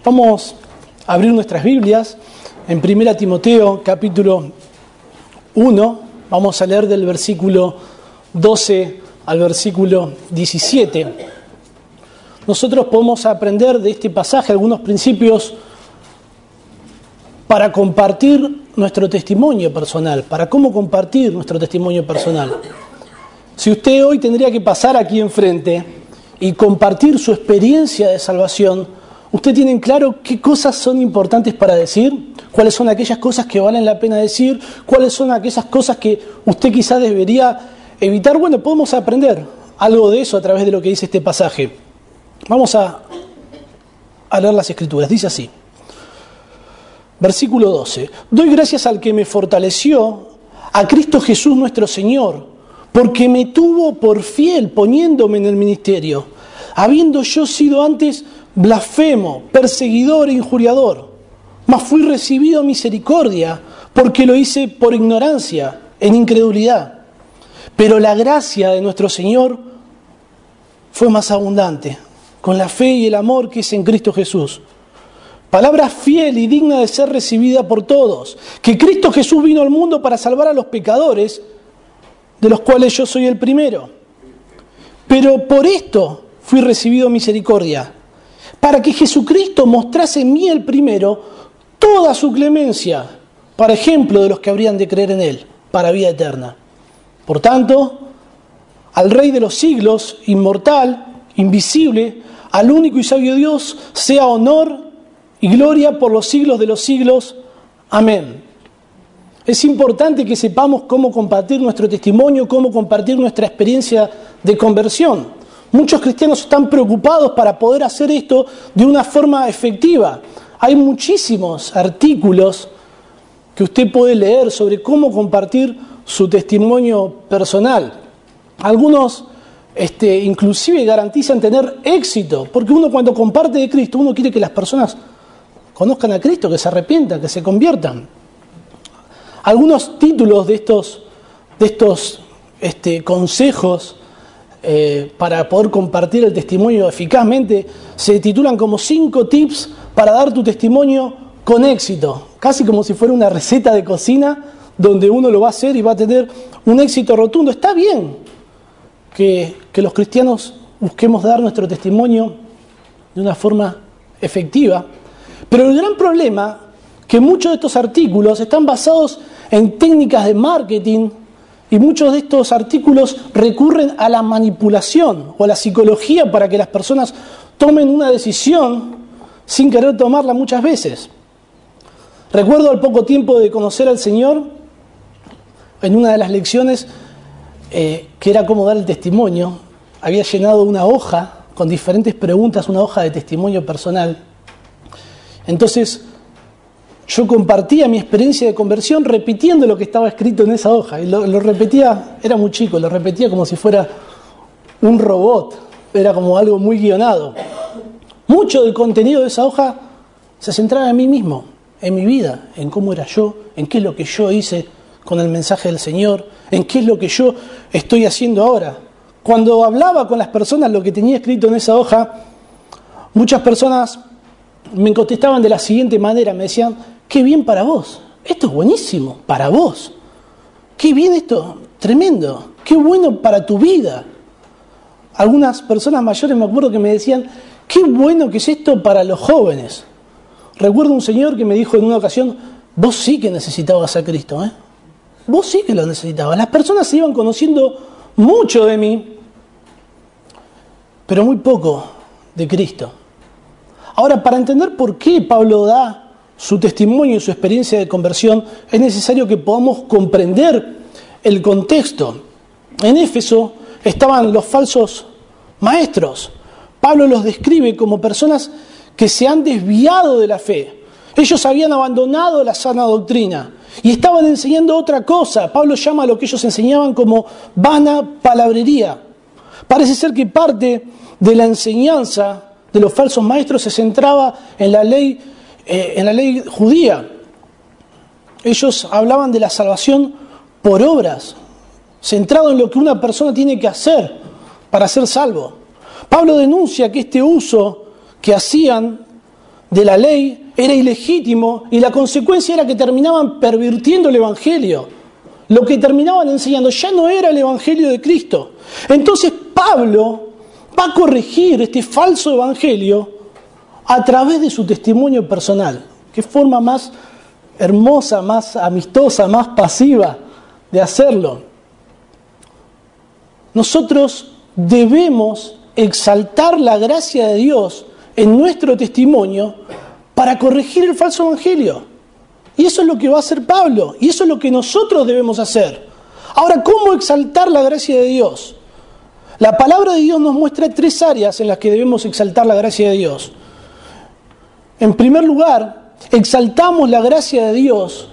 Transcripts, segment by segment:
Vamos a abrir nuestras Biblias en 1 Timoteo capítulo 1. Vamos a leer del versículo 12 al versículo 17. Nosotros podemos aprender de este pasaje algunos principios para compartir nuestro testimonio personal, para cómo compartir nuestro testimonio personal. Si usted hoy tendría que pasar aquí enfrente y compartir su experiencia de salvación, ¿usted tiene en claro qué cosas son importantes para decir? ¿Cuáles son aquellas cosas que valen la pena decir? ¿Cuáles son aquellas cosas que usted quizás debería evitar? Bueno, podemos aprender algo de eso a través de lo que dice este pasaje. Vamos a leer las Escrituras. Dice así, versículo 12. Doy gracias al que me fortaleció, a Cristo Jesús nuestro Señor, porque me tuvo por fiel poniéndome en el ministerio, habiendo yo sido antes blasfemo, perseguidor e injuriador, mas fui recibido a misericordia, porque lo hice por ignorancia, en incredulidad. Pero la gracia de nuestro Señor fue más abundante, con la fe y el amor que es en Cristo Jesús. Palabra fiel y digna de ser recibida por todos, que Cristo Jesús vino al mundo para salvar a los pecadores, de los cuales yo soy el primero. Pero por esto fui recibido misericordia, para que Jesucristo mostrase en mí el primero toda su clemencia, para ejemplo de los que habrían de creer en Él, para vida eterna. Por tanto, al Rey de los siglos, inmortal, invisible, al único y sabio Dios, sea honor y gloria por los siglos de los siglos. Amén. Es importante que sepamos cómo compartir nuestro testimonio, cómo compartir nuestra experiencia de conversión. Muchos cristianos están preocupados para poder hacer esto de una forma efectiva. Hay muchísimos artículos que usted puede leer sobre cómo compartir su testimonio personal. Algunos inclusive garantizan tener éxito, porque uno cuando comparte de Cristo, uno quiere que las personas conozcan a Cristo, que se arrepientan, que se conviertan. Algunos títulos de estos consejos para poder compartir el testimonio eficazmente se titulan como 5 tips para dar tu testimonio con éxito, casi como si fuera una receta de cocina donde uno lo va a hacer y va a tener un éxito rotundo. Está bien que los cristianos busquemos dar nuestro testimonio de una forma efectiva, pero el gran problema es que muchos de estos artículos están basados en técnicas de marketing y muchos de estos artículos recurren a la manipulación o a la psicología para que las personas tomen una decisión sin querer tomarla muchas veces. Recuerdo al poco tiempo de conocer al Señor, en una de las lecciones que era cómo dar el testimonio, había llenado una hoja con diferentes preguntas, una hoja de testimonio personal. Entonces yo compartía mi experiencia de conversión repitiendo lo que estaba escrito en esa hoja. Y lo repetía, era muy chico, lo repetía como si fuera un robot. Era como algo muy guionado. Mucho del contenido de esa hoja se centraba en mí mismo, en mi vida, en cómo era yo, en qué es lo que yo hice con el mensaje del Señor, en qué es lo que yo estoy haciendo ahora. Cuando hablaba con las personas lo que tenía escrito en esa hoja, muchas personas me contestaban de la siguiente manera, me decían: qué bien para vos, esto es buenísimo, para vos, qué bien esto, tremendo, qué bueno para tu vida. Algunas personas mayores me acuerdo que me decían: qué bueno que es esto para los jóvenes. Recuerdo un señor que me dijo en una ocasión: vos sí que necesitabas a Cristo, vos sí que lo necesitabas. Las personas se iban conociendo mucho de mí, pero muy poco de Cristo. Ahora, para entender por qué Pablo da su testimonio y su experiencia de conversión, es necesario que podamos comprender el contexto. En Éfeso estaban los falsos maestros. Pablo los describe como personas que se han desviado de la fe. Ellos habían abandonado la sana doctrina y estaban enseñando otra cosa. Pablo llama a lo que ellos enseñaban como vana palabrería. Parece ser que parte de la enseñanza de los falsos maestros se centraba en la ley judía. Ellos hablaban de la salvación por obras, centrado en lo que una persona tiene que hacer para ser salvo. Pablo denuncia que este uso que hacían de la ley era ilegítimo y la consecuencia era que terminaban pervirtiendo el Evangelio. Lo que terminaban enseñando ya no era el Evangelio de Cristo. Entonces Pablo va a corregir este falso Evangelio a través de su testimonio personal. Qué forma más hermosa, más amistosa, más pasiva de hacerlo. Nosotros debemos exaltar la gracia de Dios en nuestro testimonio para corregir el falso evangelio. Y eso es lo que va a hacer Pablo, y eso es lo que nosotros debemos hacer. Ahora, ¿cómo exaltar la gracia de Dios? La palabra de Dios nos muestra 3 áreas en las que debemos exaltar la gracia de Dios. En primer lugar, exaltamos la gracia de Dios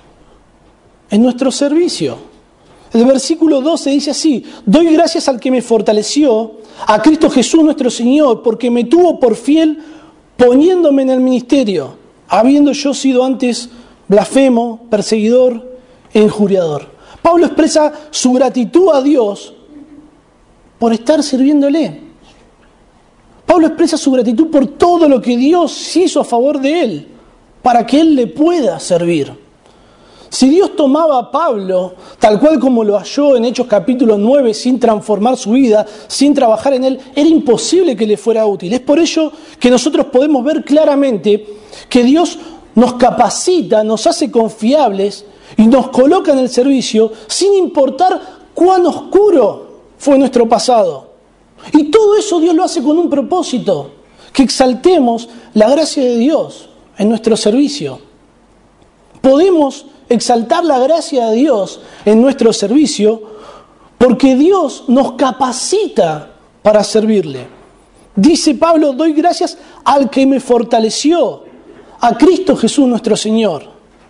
en nuestro servicio. El versículo 12 dice así: doy gracias al que me fortaleció, a Cristo Jesús nuestro Señor, porque me tuvo por fiel poniéndome en el ministerio, habiendo yo sido antes blasfemo, perseguidor e injuriador. Pablo expresa su gratitud a Dios por estar sirviéndole. Pablo expresa su gratitud por todo lo que Dios hizo a favor de él, para que él le pueda servir. Si Dios tomaba a Pablo, tal cual como lo halló en Hechos capítulo 9, sin transformar su vida, sin trabajar en él, era imposible que le fuera útil. Es por ello que nosotros podemos ver claramente que Dios nos capacita, nos hace confiables y nos coloca en el servicio sin importar cuán oscuro fue nuestro pasado. Y todo eso Dios lo hace con un propósito: que exaltemos la gracia de Dios en nuestro servicio. Podemos exaltar la gracia de Dios en nuestro servicio porque Dios nos capacita para servirle. Dice Pablo: doy gracias al que me fortaleció, a Cristo Jesús nuestro Señor.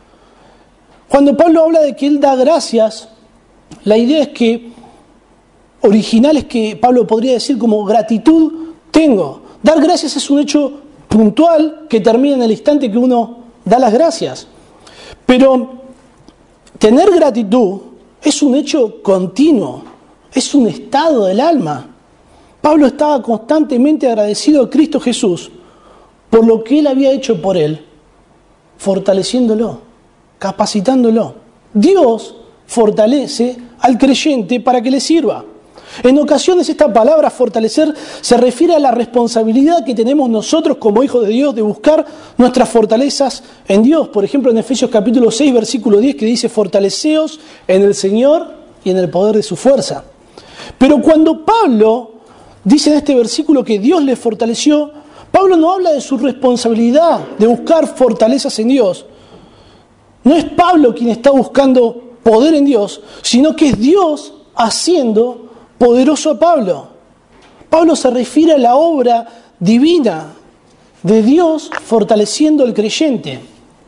Cuando Pablo habla de que él da gracias, la idea es que original es que Pablo podría decir como gratitud tengo. Dar gracias es un hecho puntual que termina en el instante que uno da las gracias. Pero tener gratitud es un hecho continuo, es un estado del alma. Pablo estaba constantemente agradecido a Cristo Jesús por lo que él había hecho por él, fortaleciéndolo, capacitándolo. Dios fortalece al creyente para que le sirva. En ocasiones esta palabra fortalecer se refiere a la responsabilidad que tenemos nosotros como hijos de Dios de buscar nuestras fortalezas en Dios. Por ejemplo, en Efesios capítulo 6, versículo 10, que dice: fortaleceos en el Señor y en el poder de su fuerza. Pero cuando Pablo dice en este versículo que Dios le fortaleció, Pablo no habla de su responsabilidad de buscar fortalezas en Dios. No es Pablo quien está buscando poder en Dios, sino que es Dios haciendo poderoso a Pablo. Pablo se refiere a la obra divina de Dios fortaleciendo al creyente.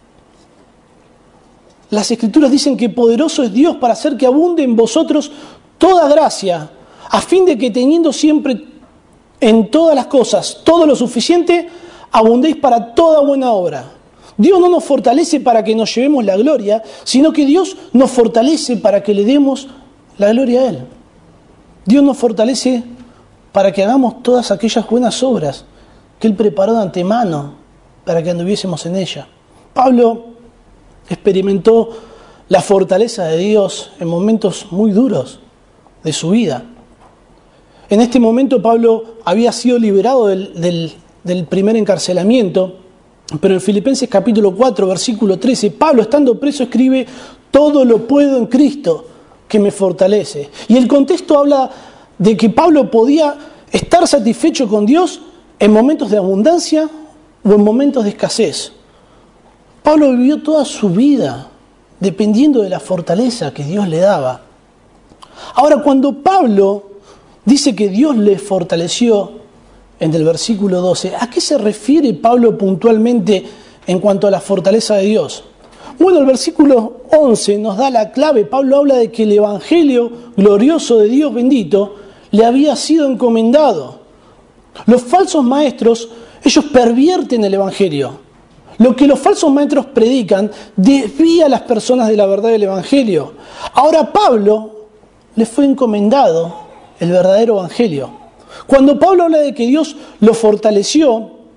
Las Escrituras dicen que poderoso es Dios para hacer que abunde en vosotros toda gracia, a fin de que teniendo siempre en todas las cosas todo lo suficiente, abundéis para toda buena obra. Dios no nos fortalece para que nos llevemos la gloria, sino que Dios nos fortalece para que le demos la gloria a Él. Dios nos fortalece para que hagamos todas aquellas buenas obras que Él preparó de antemano para que anduviésemos en ella. Pablo experimentó la fortaleza de Dios en momentos muy duros de su vida. En este momento Pablo había sido liberado del primer encarcelamiento, pero en Filipenses capítulo 4, versículo 13, Pablo, estando preso, escribe: todo lo puedo en Cristo que me fortalece. Y el contexto habla de que Pablo podía estar satisfecho con Dios en momentos de abundancia o en momentos de escasez. Pablo vivió toda su vida dependiendo de la fortaleza que Dios le daba. Ahora, cuando Pablo dice que Dios le fortaleció en el versículo 12, ¿a qué se refiere Pablo puntualmente en cuanto a la fortaleza de Dios? Bueno, el versículo 11 nos da la clave. Pablo habla de que el evangelio glorioso de Dios bendito le había sido encomendado. Los falsos maestros, ellos pervierten el evangelio. Lo que los falsos maestros predican desvía a las personas de la verdad del evangelio. Ahora a Pablo le fue encomendado el verdadero evangelio. Cuando Pablo habla de que Dios lo fortaleció,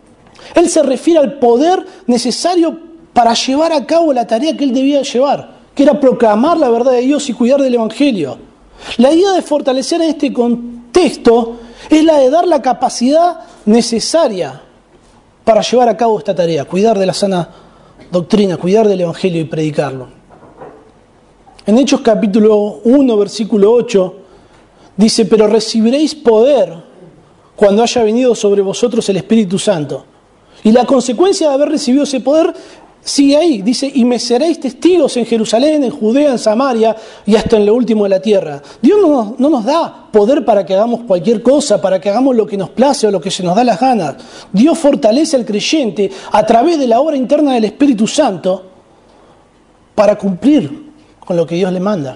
Él se refiere al poder necesario para llevar a cabo la tarea que él debía llevar, que era proclamar la verdad de Dios y cuidar del Evangelio. La idea de fortalecer en este contexto es la de dar la capacidad necesaria para llevar a cabo esta tarea, cuidar de la sana doctrina, cuidar del Evangelio y predicarlo. En Hechos capítulo 1, versículo 8, dice: pero recibiréis poder cuando haya venido sobre vosotros el Espíritu Santo. Y la consecuencia de haber recibido ese poder sigue ahí, dice: y me seréis testigos en Jerusalén, en Judea, en Samaria y hasta en lo último de la tierra. Dios no nos da poder para que hagamos cualquier cosa, para que hagamos lo que nos place o lo que se nos da las ganas. Dios fortalece al creyente a través de la obra interna del Espíritu Santo para cumplir con lo que Dios le manda.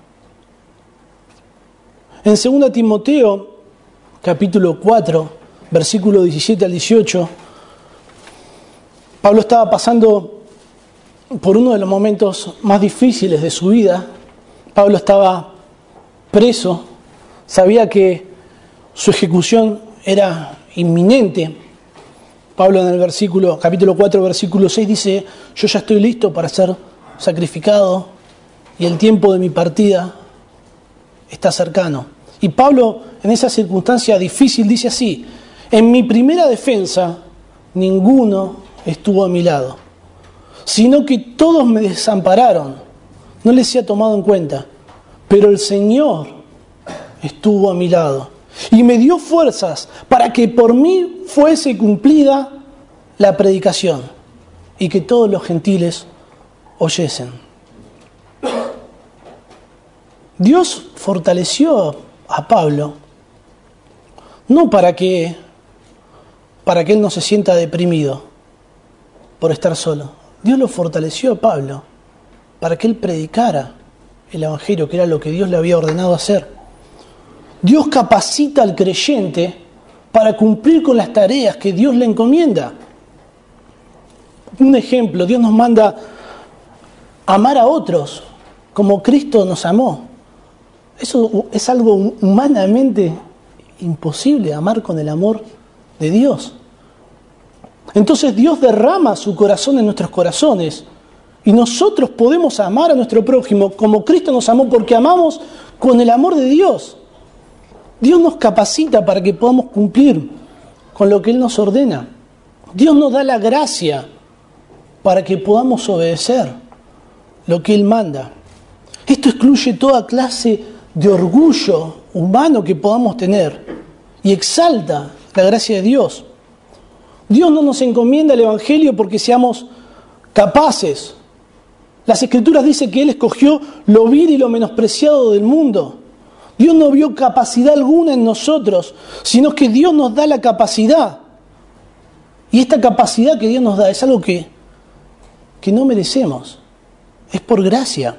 En 2 Timoteo, capítulo 4, versículo 17 al 18, Pablo estaba pasando por uno de los momentos más difíciles de su vida. Pablo estaba preso, sabía que su ejecución era inminente. Pablo en el capítulo 4, versículo 6 dice: yo ya estoy listo para ser sacrificado y el tiempo de mi partida está cercano. Y Pablo, en esa circunstancia difícil, dice así: en mi primera defensa, ninguno estuvo a mi lado, sino que todos me desampararon, no les he tomado en cuenta, pero el Señor estuvo a mi lado y me dio fuerzas para que por mí fuese cumplida la predicación y que todos los gentiles oyesen. Dios fortaleció a Pablo no para que él no se sienta deprimido por estar solo. Dios lo fortaleció a Pablo para que él predicara el Evangelio, que era lo que Dios le había ordenado hacer. Dios capacita al creyente para cumplir con las tareas que Dios le encomienda. Un ejemplo: Dios nos manda amar a otros como Cristo nos amó. Eso es algo humanamente imposible, amar con el amor de Dios. Entonces Dios derrama su corazón en nuestros corazones y nosotros podemos amar a nuestro prójimo como Cristo nos amó, porque amamos con el amor de Dios. Dios nos capacita para que podamos cumplir con lo que Él nos ordena. Dios nos da la gracia para que podamos obedecer lo que Él manda. Esto excluye toda clase de orgullo humano que podamos tener y exalta la gracia de Dios. Dios no nos encomienda el Evangelio porque seamos capaces. Las Escrituras dicen que Él escogió lo vil y lo menospreciado del mundo. Dios no vio capacidad alguna en nosotros, sino que Dios nos da la capacidad. Y esta capacidad que Dios nos da es algo que no merecemos. Es por gracia.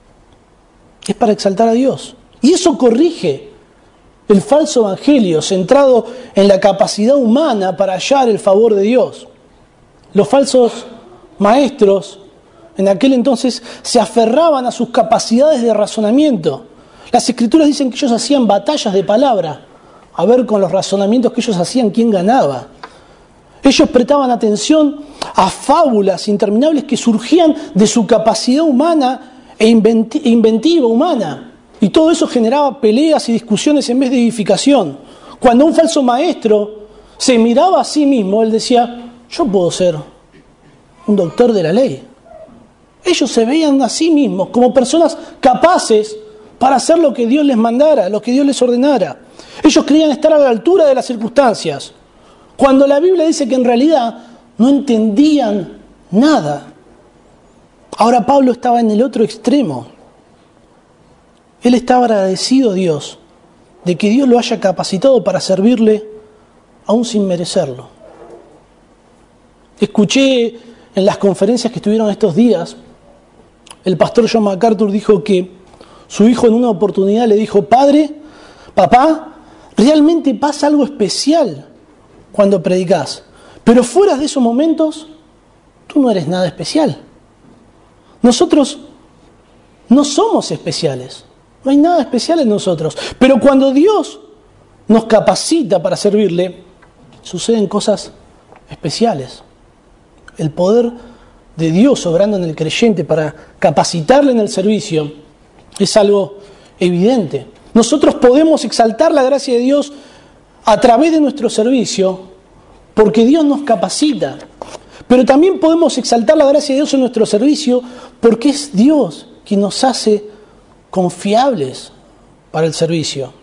Es para exaltar a Dios. Y eso corrige el falso evangelio centrado en la capacidad humana para hallar el favor de Dios. Los falsos maestros en aquel entonces se aferraban a sus capacidades de razonamiento. Las Escrituras dicen que ellos hacían batallas de palabra, a ver con los razonamientos que ellos hacían quién ganaba. Ellos prestaban atención a fábulas interminables que surgían de su capacidad humana e inventiva humana. Y todo eso generaba peleas y discusiones en vez de edificación. Cuando un falso maestro se miraba a sí mismo, él decía: yo puedo ser un doctor de la ley. Ellos se veían a sí mismos como personas capaces para hacer lo que Dios les mandara, lo que Dios les ordenara. Ellos creían estar a la altura de las circunstancias, cuando la Biblia dice que en realidad no entendían nada. Ahora Pablo estaba en el otro extremo. Él estaba agradecido a Dios de que Dios lo haya capacitado para servirle aún sin merecerlo. Escuché en las conferencias que estuvieron estos días, el pastor John MacArthur dijo que su hijo en una oportunidad le dijo: papá, realmente pasa algo especial cuando predicás, pero fuera de esos momentos, tú no eres nada especial. Nosotros no somos especiales. No hay nada especial en nosotros. Pero cuando Dios nos capacita para servirle, suceden cosas especiales. El poder de Dios obrando en el creyente para capacitarle en el servicio es algo evidente. Nosotros podemos exaltar la gracia de Dios a través de nuestro servicio porque Dios nos capacita. Pero también podemos exaltar la gracia de Dios en nuestro servicio porque es Dios quien nos hace confiables para el servicio.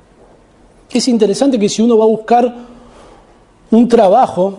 Es interesante que si uno va a buscar un trabajo,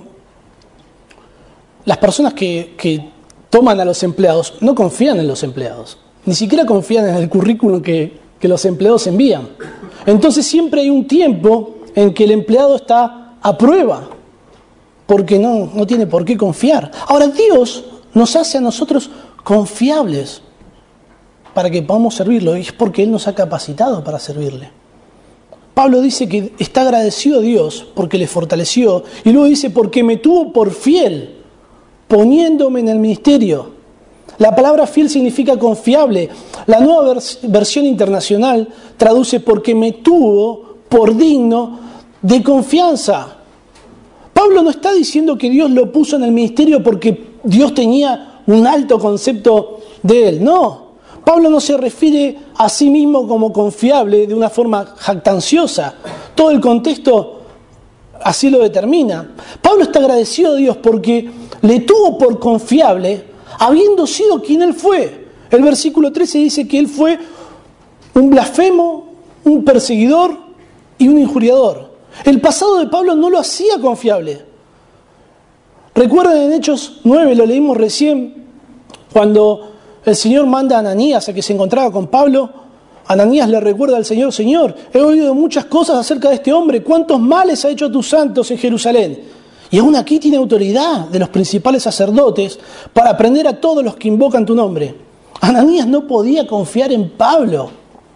las personas que toman a los empleados no confían en los empleados, ni siquiera confían en el currículum que los empleados envían. Entonces siempre hay un tiempo en que el empleado está a prueba, porque no tiene por qué confiar. Ahora Dios nos hace a nosotros confiables para que podamos servirlo, y es porque Él nos ha capacitado para servirle. Pablo dice que está agradecido a Dios porque le fortaleció, y luego dice porque me tuvo por fiel, poniéndome en el ministerio. La palabra fiel significa confiable. La nueva versión internacional traduce porque me tuvo por digno de confianza. Pablo no está diciendo que Dios lo puso en el ministerio porque Dios tenía un alto concepto de él. No, Pablo no se refiere a sí mismo como confiable de una forma jactanciosa. Todo el contexto así lo determina. Pablo está agradecido a Dios porque le tuvo por confiable, habiendo sido quien él fue. El versículo 13 dice que él fue un blasfemo, un perseguidor y un injuriador. El pasado de Pablo no lo hacía confiable. Recuerden en Hechos 9, lo leímos recién, cuando el Señor manda a Ananías a que se encontraba con Pablo. Ananías le recuerda al Señor: Señor, he oído muchas cosas acerca de este hombre, cuántos males ha hecho a tus santos en Jerusalén. Y aún aquí tiene autoridad de los principales sacerdotes para prender a todos los que invocan tu nombre. Ananías no podía confiar en Pablo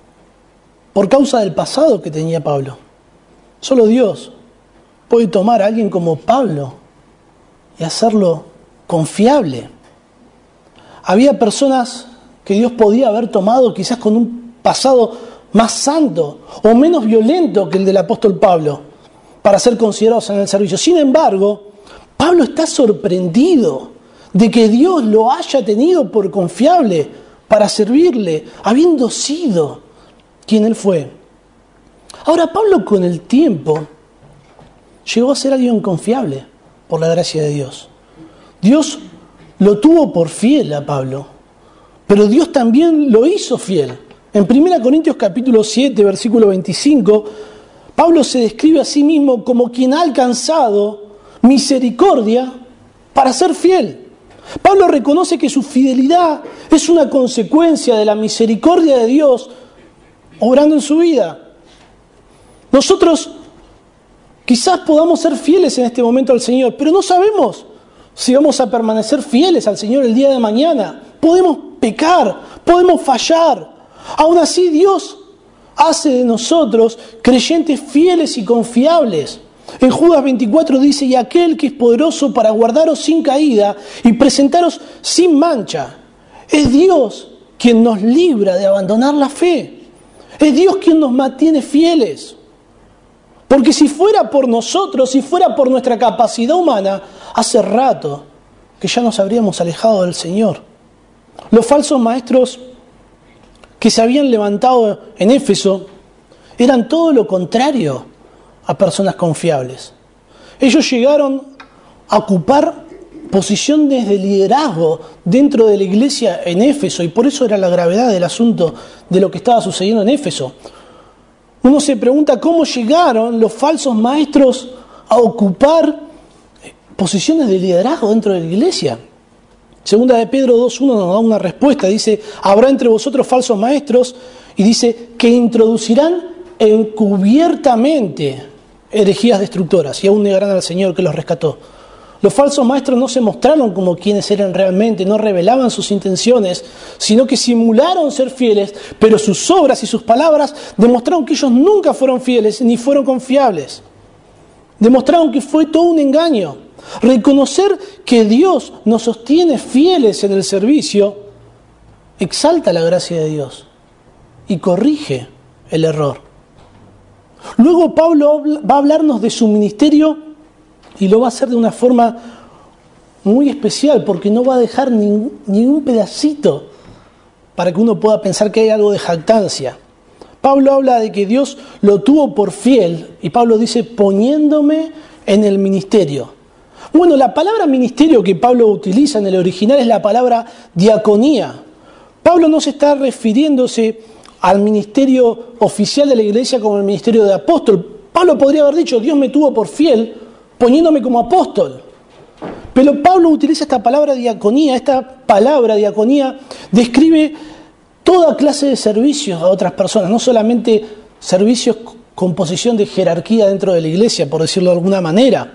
por causa del pasado que tenía Pablo. Solo Dios puede tomar a alguien como Pablo y hacerlo confiable. Había personas que Dios podía haber tomado quizás con un pasado más santo o menos violento que el del apóstol Pablo para ser considerados en el servicio. Sin embargo, Pablo está sorprendido de que Dios lo haya tenido por confiable para servirle, habiendo sido quien él fue. Ahora, Pablo con el tiempo llegó a ser alguien confiable por la gracia de Dios. Dios lo tuvo por fiel a Pablo, pero Dios también lo hizo fiel. En 1 Corintios capítulo 7, versículo 25, Pablo se describe a sí mismo como quien ha alcanzado misericordia para ser fiel. Pablo reconoce que su fidelidad es una consecuencia de la misericordia de Dios obrando en su vida. Nosotros quizás podamos ser fieles en este momento al Señor, pero no sabemos si vamos a permanecer fieles al Señor el día de mañana. Podemos pecar, podemos fallar. Aún así, Dios hace de nosotros creyentes fieles y confiables. En Judas 24 dice: y aquel que es poderoso para guardaros sin caída y presentaros sin mancha. Es Dios quien nos libra de abandonar la fe. Es Dios quien nos mantiene fieles. Porque si fuera por nosotros, si fuera por nuestra capacidad humana, hace rato que ya nos habríamos alejado del Señor. Los falsos maestros que se habían levantado en Éfeso eran todo lo contrario a personas confiables. Ellos llegaron a ocupar posiciones de liderazgo dentro de la iglesia en Éfeso, y por eso era la gravedad del asunto de lo que estaba sucediendo en Éfeso. Uno se pregunta cómo llegaron los falsos maestros a ocupar posiciones de liderazgo dentro de la iglesia. Segunda de Pedro 2.1 nos da una respuesta. Dice: habrá entre vosotros falsos maestros, y dice que introducirán encubiertamente herejías destructoras y aún negarán al Señor que los rescató. Los falsos maestros no se mostraron como quienes eran realmente, no revelaban sus intenciones, sino que simularon ser fieles, pero sus obras y sus palabras demostraron que ellos nunca fueron fieles ni fueron confiables. Demostraron que fue todo un engaño. Reconocer que Dios nos sostiene fieles en el servicio exalta la gracia de Dios y corrige el error. Luego Pablo va a hablarnos de su ministerio Y lo va a hacer de una forma muy especial, porque no va a dejar ni un pedacito para que uno pueda pensar que hay algo de jactancia. Pablo habla de que Dios lo tuvo por fiel, y Pablo dice, poniéndome en el ministerio. Bueno, la palabra ministerio que Pablo utiliza en el original es la palabra diaconía. Pablo no se está refiriéndose al ministerio oficial de la iglesia como el ministerio de apóstol. Pablo podría haber dicho, Dios me tuvo por fiel poniéndome como apóstol. Pero Pablo utiliza esta palabra diaconía. Esta palabra diaconía describe toda clase de servicios a otras personas, no solamente servicios con posición de jerarquía dentro de la iglesia, por decirlo de alguna manera.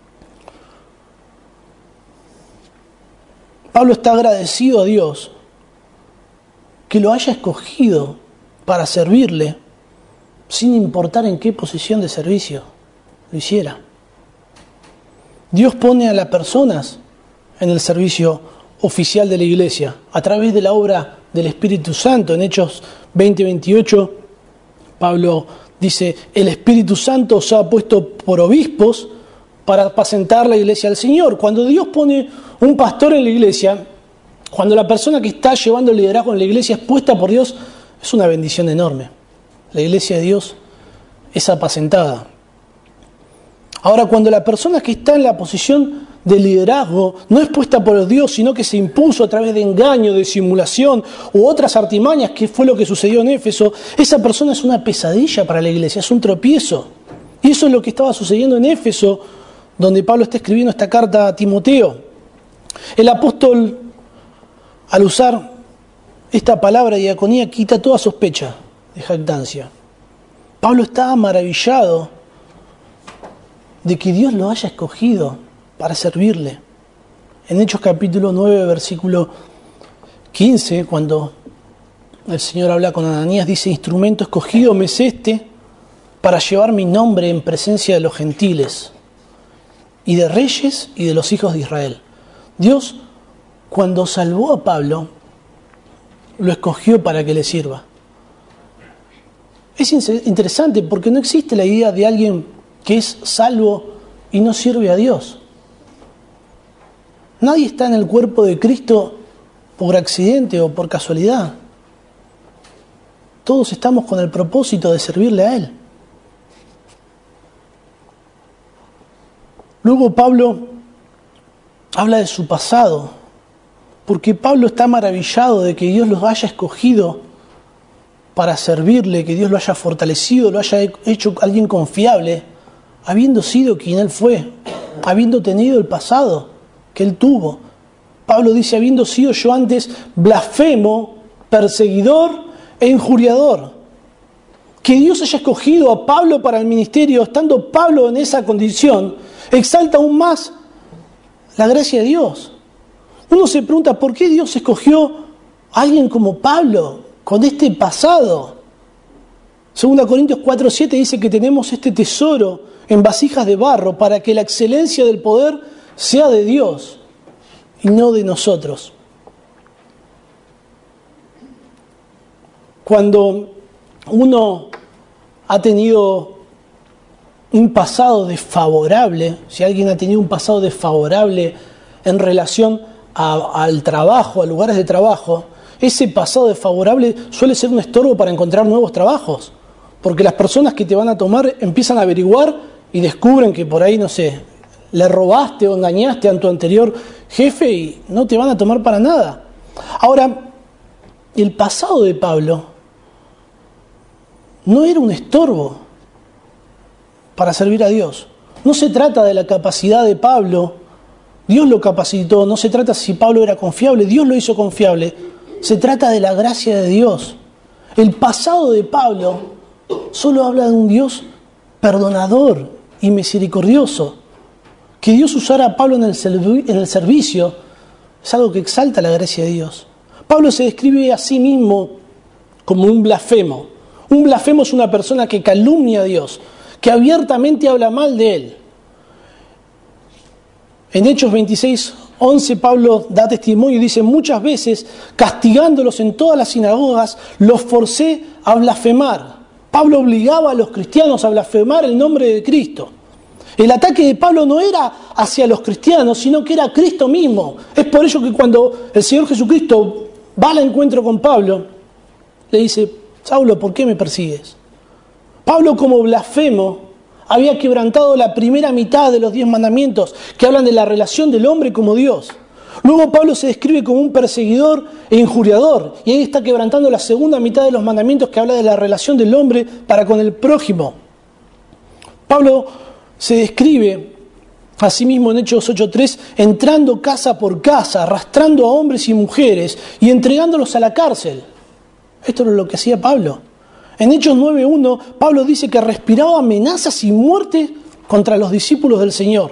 Pablo está agradecido a Dios que lo haya escogido para servirle, sin importar en qué posición de servicio lo hiciera. Dios pone a las personas en el servicio oficial de la iglesia, a través de la obra del Espíritu Santo. En Hechos 20:28, Pablo dice, el Espíritu Santo os ha puesto por obispos para apacentar la iglesia del Señor. Cuando Dios pone un pastor en la iglesia, cuando la persona que está llevando el liderazgo en la iglesia es puesta por Dios, es una bendición enorme. La iglesia de Dios es apacentada. Ahora, cuando la persona que está en la posición de liderazgo no es puesta por Dios, sino que se impuso a través de engaño, de simulación u otras artimañas, que fue lo que sucedió en Éfeso, esa persona es una pesadilla para la iglesia, es un tropiezo. Y eso es lo que estaba sucediendo en Éfeso, donde Pablo está escribiendo esta carta a Timoteo. El apóstol, al usar esta palabra diaconía, quita toda sospecha de jactancia. Pablo estaba maravillado de que Dios lo haya escogido para servirle. En Hechos capítulo 9, versículo 15, cuando el Señor habla con Ananías, dice, instrumento escogido me es este para llevar mi nombre en presencia de los gentiles y de reyes y de los hijos de Israel. Dios, cuando salvó a Pablo, lo escogió para que le sirva. Es interesante porque no existe la idea de alguien que es salvo y no sirve a Dios. Nadie está en el cuerpo de Cristo por accidente o por casualidad. Todos estamos con el propósito de servirle a Él. Luego Pablo habla de su pasado, porque Pablo está maravillado de que Dios los haya escogido para servirle, que Dios lo haya fortalecido, lo haya hecho alguien confiable, habiendo sido quien Él fue, habiendo tenido el pasado que Él tuvo. Pablo dice, habiendo sido yo antes blasfemo, perseguidor e injuriador. Que Dios haya escogido a Pablo para el ministerio, estando Pablo en esa condición, exalta aún más la gracia de Dios. Uno se pregunta, ¿por qué Dios escogió a alguien como Pablo, con este pasado? 2 Corintios 4:7 dice que tenemos este tesoro en vasijas de barro para que la excelencia del poder sea de Dios y no de nosotros. Cuando uno ha tenido un pasado desfavorable, si alguien ha tenido un pasado desfavorable en relación al trabajo, a lugares de trabajo, ese pasado desfavorable suele ser un estorbo para encontrar nuevos trabajos, porque las personas que te van a tomar empiezan a averiguar y descubren que por ahí, no sé, le robaste o engañaste a tu anterior jefe y no te van a tomar para nada. Ahora, el pasado de Pablo no era un estorbo para servir a Dios. No se trata de la capacidad de Pablo, Dios lo capacitó, no se trata si Pablo era confiable, Dios lo hizo confiable, se trata de la gracia de Dios. El pasado de Pablo solo habla de un Dios perdonador y misericordioso. Que Dios usara a Pablo en el servicio es algo que exalta la gracia de Dios. Pablo se describe a sí mismo como un blasfemo. Un blasfemo es una persona que calumnia a Dios, que abiertamente habla mal de Él. En Hechos 26:11 Pablo da testimonio y dice, muchas veces, castigándolos en todas las sinagogas, los forcé a blasfemar. Pablo obligaba a los cristianos a blasfemar el nombre de Cristo. El ataque de Pablo no era hacia los cristianos, sino que era Cristo mismo. Es por ello que cuando el Señor Jesucristo va al encuentro con Pablo, le dice: Saulo, ¿por qué me persigues? Pablo, como blasfemo, había quebrantado la primera mitad de los 10 mandamientos que hablan de la relación del hombre como Dios. Luego Pablo se describe como un perseguidor e injuriador, y ahí está quebrantando la segunda mitad de los mandamientos que habla de la relación del hombre para con el prójimo. Pablo se describe a sí mismo en Hechos 8:3, entrando casa por casa, arrastrando a hombres y mujeres y entregándolos a la cárcel. Esto es lo que hacía Pablo. En Hechos 9:1, Pablo dice que respiraba amenazas y muerte contra los discípulos del Señor.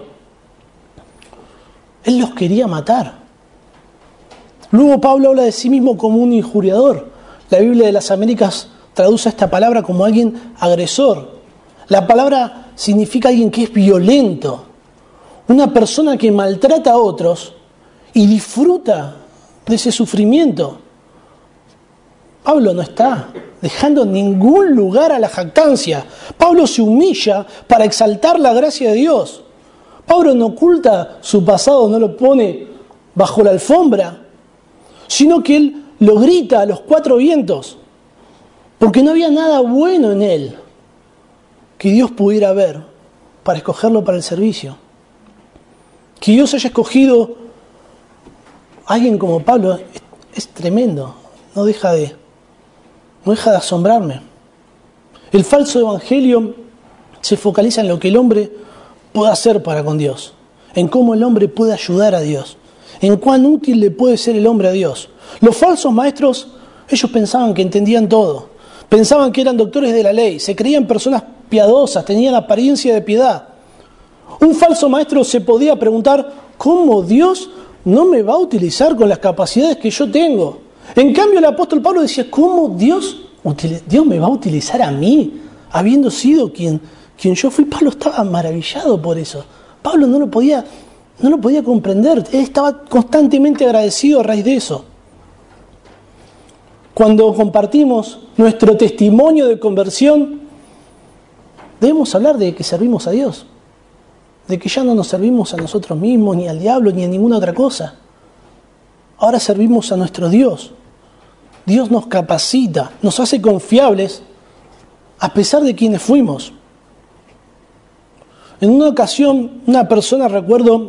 Él los quería matar. Luego Pablo habla de sí mismo como un injuriador. La Biblia de las Américas traduce esta palabra como alguien agresor. La palabra significa alguien que es violento, una persona que maltrata a otros y disfruta de ese sufrimiento. Pablo no está dejando ningún lugar a la jactancia. Pablo se humilla para exaltar la gracia de Dios. Pablo no oculta su pasado, no lo pone bajo la alfombra, sino que él lo grita a los 4 vientos, porque no había nada bueno en él que Dios pudiera ver para escogerlo para el servicio. Que Dios haya escogido a alguien como Pablo es tremendo, no deja de asombrarme. El falso evangelio se focaliza en lo que el hombre puede hacer para con Dios, en cómo el hombre puede ayudar a Dios, en cuán útil le puede ser el hombre a Dios. Los falsos maestros, ellos pensaban que entendían todo, pensaban que eran doctores de la ley, se creían personas piadosas, tenían apariencia de piedad. Un falso maestro se podía preguntar: ¿cómo Dios no me va a utilizar con las capacidades que yo tengo? En cambio, el apóstol Pablo decía: ¿cómo Dios me va a utilizar a mí, habiendo sido quien yo fui? Pablo estaba maravillado por eso. Pablo no lo podía comprender. Él estaba constantemente agradecido a raíz de eso. Cuando compartimos nuestro testimonio de conversión, debemos hablar de que servimos a Dios, de que ya no nos servimos a nosotros mismos, ni al diablo, ni a ninguna otra cosa. Ahora servimos a nuestro Dios. Dios nos capacita, nos hace confiables a pesar de quienes fuimos. En una ocasión, una persona, recuerdo,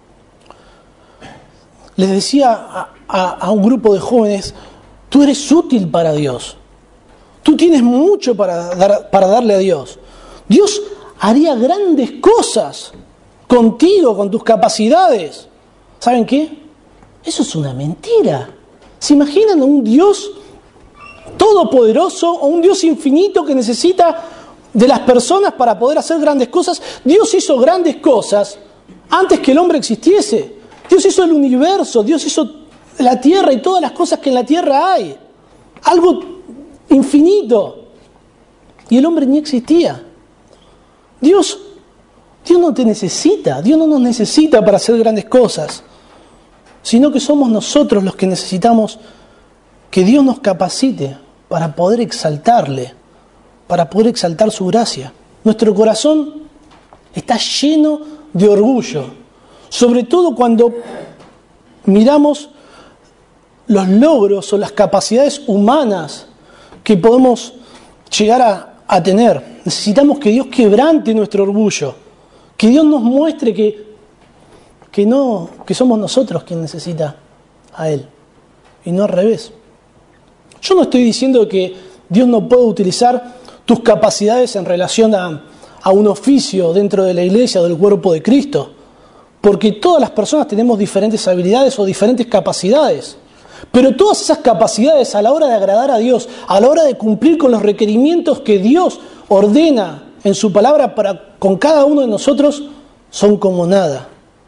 les decía a un grupo de jóvenes: tú eres útil para Dios. Tú tienes mucho para darle a Dios. Dios haría grandes cosas contigo, con tus capacidades. ¿Saben qué? Eso es una mentira. ¿Se imaginan a un Dios todopoderoso o un Dios infinito que necesita de las personas para poder hacer grandes cosas? Dios hizo grandes cosas antes que el hombre existiese. Dios hizo el universo, Dios hizo la tierra y todas las cosas que en la tierra hay. Algo infinito. Y el hombre ni existía. Dios no te necesita, Dios no nos necesita para hacer grandes cosas, sino que somos nosotros los que necesitamos que Dios nos capacite para poder exaltarle, para poder exaltar su gracia. Nuestro corazón está lleno de orgullo, sobre todo cuando miramos los logros o las capacidades humanas que podemos llegar a tener. Necesitamos que Dios quebrante nuestro orgullo, que Dios nos muestre que somos nosotros quien necesita a Él, y no al revés. Yo no estoy diciendo que Dios no puede utilizar tus capacidades en relación a un oficio dentro de la iglesia o del cuerpo de Cristo, porque todas las personas tenemos diferentes habilidades o diferentes capacidades. Pero todas esas capacidades, a la hora de agradar a Dios, a la hora de cumplir con los requerimientos que Dios ordena en su palabra con cada uno de nosotros, son como nada.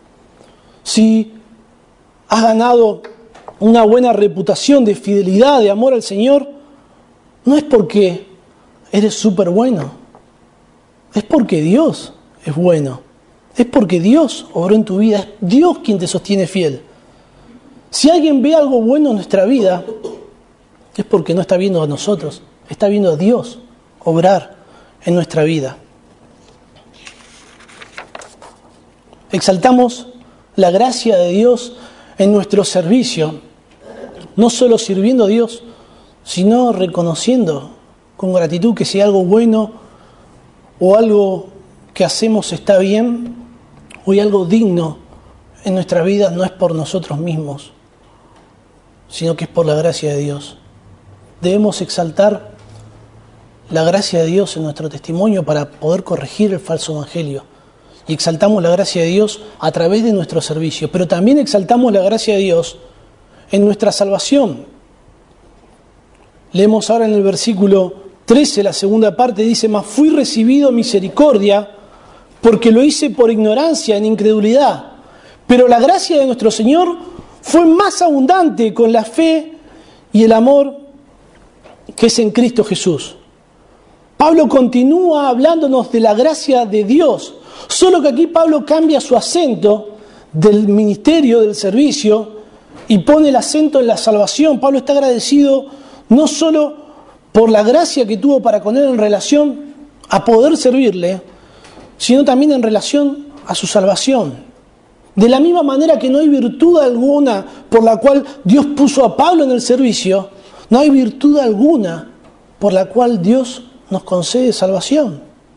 Si has ganado una buena reputación de fidelidad, de amor al Señor, no es porque eres súper bueno, es porque Dios es bueno, es porque Dios obró en tu vida, es Dios quien te sostiene fiel. Si alguien ve algo bueno en nuestra vida, es porque no está viendo a nosotros, está viendo a Dios obrar en nuestra vida. exaltamos la gracia de Dios en nuestro servicio, no solo sirviendo a Dios, sino reconociendo con gratitud que si algo bueno o algo que hacemos está bien, o hay algo digno en nuestra vida, no es por nosotros mismos, sino que es por la gracia de Dios. Debemos exaltar la gracia de Dios en nuestro testimonio para poder corregir el falso evangelio. Y exaltamos la gracia de Dios a través de nuestro servicio, pero también exaltamos la gracia de Dios en nuestra salvación. Leemos ahora en el versículo 13, la segunda parte, dice: mas fui recibido misericordia, porque lo hice por ignorancia, en incredulidad. Pero la gracia de nuestro Señor fue más abundante con la fe y el amor que es en Cristo Jesús. Pablo continúa hablándonos de la gracia de Dios, solo que aquí Pablo cambia su acento del ministerio, del servicio, y pone el acento en la salvación. Pablo está agradecido no solo por la gracia que tuvo para con él en relación a poder servirle, sino también en relación a su salvación. De la misma manera que no hay virtud alguna por la cual Dios puso a Pablo en el servicio, no hay virtud alguna por la cual Dios nos concede salvación.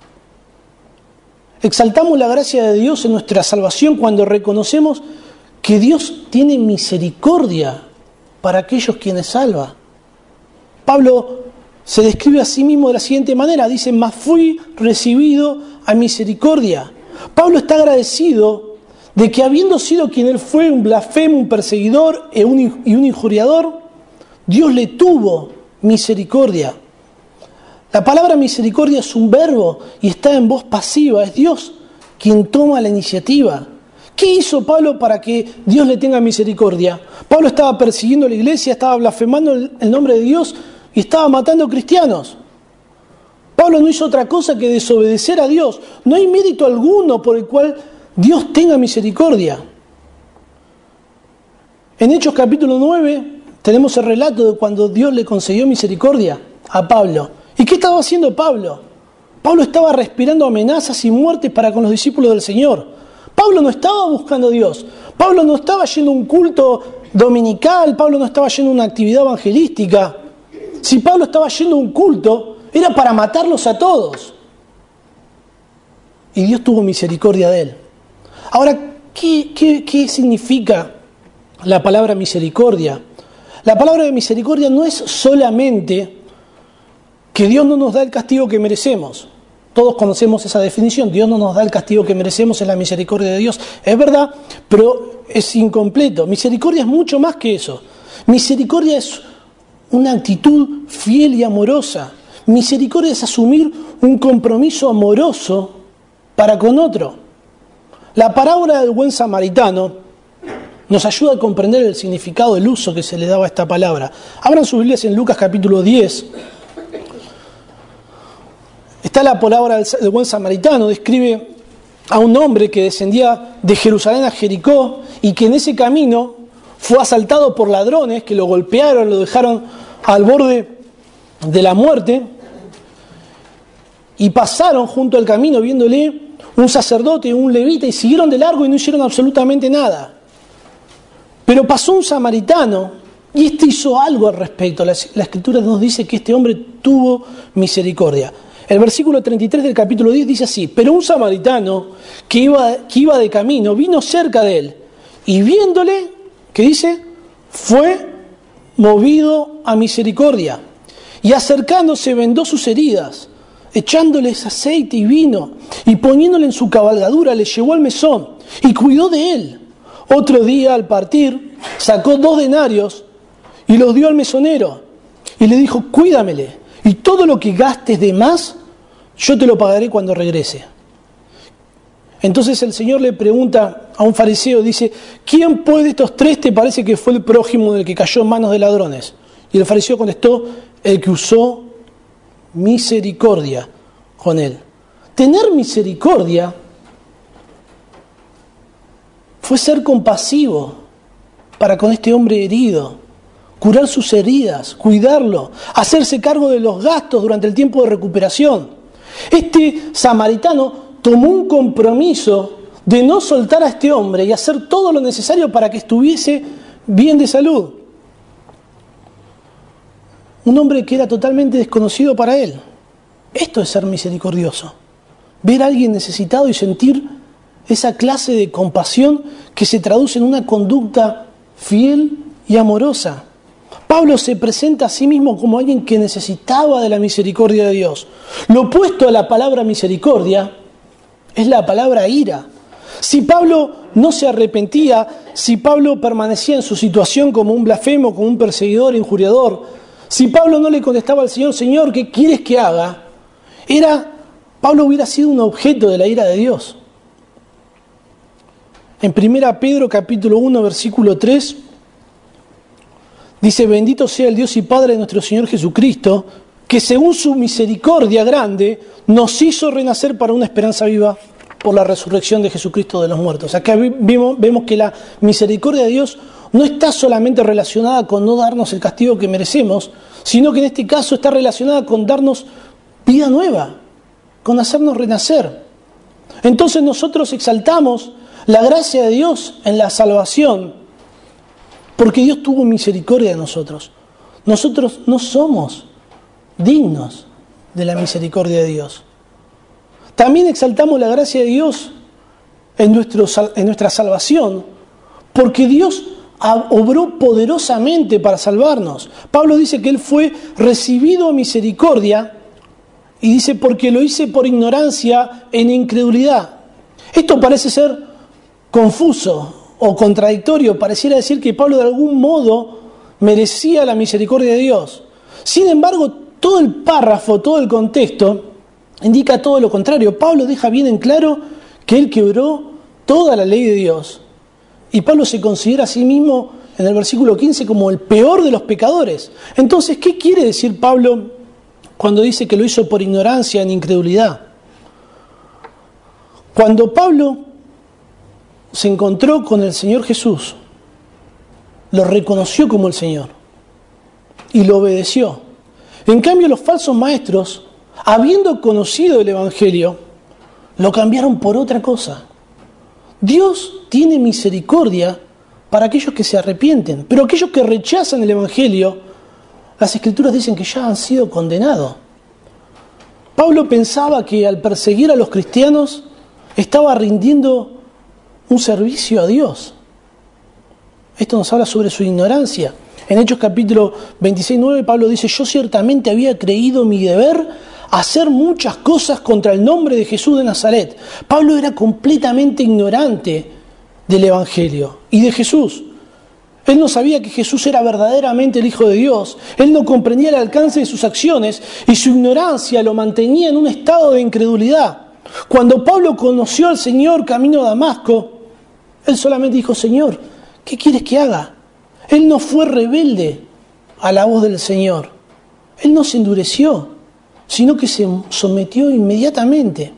Exaltamos la gracia de Dios en nuestra salvación cuando reconocemos que Dios tiene misericordia para aquellos quienes salva. Pablo se describe a sí mismo de la siguiente manera, dice: mas fui recibido a misericordia. Pablo está agradecido de que, habiendo sido quien él fue, un blasfemo, un perseguidor y un injuriador, Dios le tuvo misericordia. La palabra misericordia es un verbo y está en voz pasiva, es Dios quien toma la iniciativa. ¿Qué hizo Pablo para que Dios le tenga misericordia? Pablo estaba persiguiendo a la iglesia, estaba blasfemando el nombre de Dios y estaba matando cristianos. Pablo no hizo otra cosa que desobedecer a Dios. No hay mérito alguno por el cual Dios tenga misericordia. En Hechos capítulo 9 tenemos el relato de cuando Dios le concedió misericordia a Pablo. ¿Y qué estaba haciendo Pablo? Pablo estaba respirando amenazas y muertes para con los discípulos del Señor. Pablo no estaba buscando a Dios. Pablo no estaba yendo a un culto dominical. Pablo no estaba yendo a una actividad evangelística. Si Pablo estaba yendo a un culto, era para matarlos a todos. Y Dios tuvo misericordia de él. Ahora, ¿qué significa la palabra misericordia? La palabra de misericordia no es solamente que Dios no nos da el castigo que merecemos. Todos conocemos esa definición. Dios no nos da el castigo que merecemos, en la misericordia de Dios. Es verdad, pero es incompleto. Misericordia es mucho más que eso. Misericordia es una actitud fiel y amorosa. Misericordia es asumir un compromiso amoroso para con otro. La parábola del buen samaritano nos ayuda a comprender el significado, el uso que se le daba a esta palabra. Abran sus Biblias en Lucas capítulo 10. Está la palabra del buen samaritano, describe a un hombre que descendía de Jerusalén a Jericó y que en ese camino fue asaltado por ladrones que lo golpearon, lo dejaron al borde de la muerte y pasaron junto al camino viéndole un sacerdote y un levita y siguieron de largo y no hicieron absolutamente nada. Pero pasó un samaritano y este hizo algo al respecto. La Escritura nos dice que este hombre tuvo misericordia. El versículo 33 del capítulo 10 dice así: pero un samaritano que iba de camino vino cerca de él y viéndole, ¿qué dice? Fue movido a misericordia y acercándose vendó sus heridas, echándoles aceite y vino y poniéndole en su cabalgadura le llevó al mesón y cuidó de él. Otro día al partir sacó 2 denarios y los dio al mesonero y le dijo: cuídamele. Y todo lo que gastes de más, yo te lo pagaré cuando regrese. Entonces el Señor le pregunta a un fariseo, dice: ¿quién pues de estos 3 te parece que fue el prójimo del que cayó en manos de ladrones? Y el fariseo contestó: el que usó misericordia con él. Tener misericordia fue ser compasivo para con este hombre herido, curar sus heridas, cuidarlo, hacerse cargo de los gastos durante el tiempo de recuperación. Este samaritano tomó un compromiso de no soltar a este hombre y hacer todo lo necesario para que estuviese bien de salud. Un hombre que era totalmente desconocido para él. Esto es ser misericordioso. Ver a alguien necesitado y sentir esa clase de compasión que se traduce en una conducta fiel y amorosa. Pablo se presenta a sí mismo como alguien que necesitaba de la misericordia de Dios. Lo opuesto a la palabra misericordia es la palabra ira. Si Pablo no se arrepentía, si Pablo permanecía en su situación como un blasfemo, como un perseguidor, injuriador, si Pablo no le contestaba al Señor, Señor, ¿qué quieres que haga? Pablo hubiera sido un objeto de la ira de Dios. En 1 Pedro capítulo 1, versículo 3, dice: bendito sea el Dios y Padre de nuestro Señor Jesucristo, que según su misericordia grande nos hizo renacer para una esperanza viva por la resurrección de Jesucristo de los muertos. Acá vemos que la misericordia de Dios no está solamente relacionada con no darnos el castigo que merecemos, sino que en este caso está relacionada con darnos vida nueva, con hacernos renacer. Entonces nosotros exaltamos la gracia de Dios en la salvación, porque Dios tuvo misericordia de nosotros. Nosotros no somos dignos de la misericordia de Dios. También exaltamos la gracia de Dios en nuestra salvación, porque Dios obró poderosamente para salvarnos. Pablo dice que Él fue recibido a misericordia y dice: porque lo hice por ignorancia en incredulidad. Esto parece ser confuso o contradictorio, pareciera decir que Pablo de algún modo merecía la misericordia de Dios. Sin embargo, todo el párrafo, todo el contexto indica todo lo contrario. Pablo deja bien en claro que él quebró toda la ley de Dios. Y Pablo se considera a sí mismo en el versículo 15 como el peor de los pecadores. Entonces, ¿qué quiere decir Pablo cuando dice que lo hizo por ignorancia, en incredulidad? Cuando Pablo se encontró con el Señor Jesús, lo reconoció como el Señor y lo obedeció. En cambio, los falsos maestros, habiendo conocido el Evangelio, lo cambiaron por otra cosa. Dios tiene misericordia para aquellos que se arrepienten, pero aquellos que rechazan el Evangelio, las Escrituras dicen que ya han sido condenados. Pablo pensaba que al perseguir a los cristianos estaba rindiendo un servicio a Dios. Esto nos habla sobre su ignorancia. En Hechos capítulo 26:9 Pablo dice: yo ciertamente había creído mi deber hacer muchas cosas contra el nombre de Jesús de Nazaret. Pablo era completamente ignorante del Evangelio y de Jesús. Él no sabía que Jesús era verdaderamente el Hijo de Dios. Él no comprendía el alcance de sus acciones y su ignorancia lo mantenía en un estado de incredulidad. Cuando Pablo conoció al Señor camino a Damasco, él solamente dijo: Señor, ¿qué quieres que haga? Él no fue rebelde a la voz del Señor. Él no se endureció, sino que se sometió inmediatamente.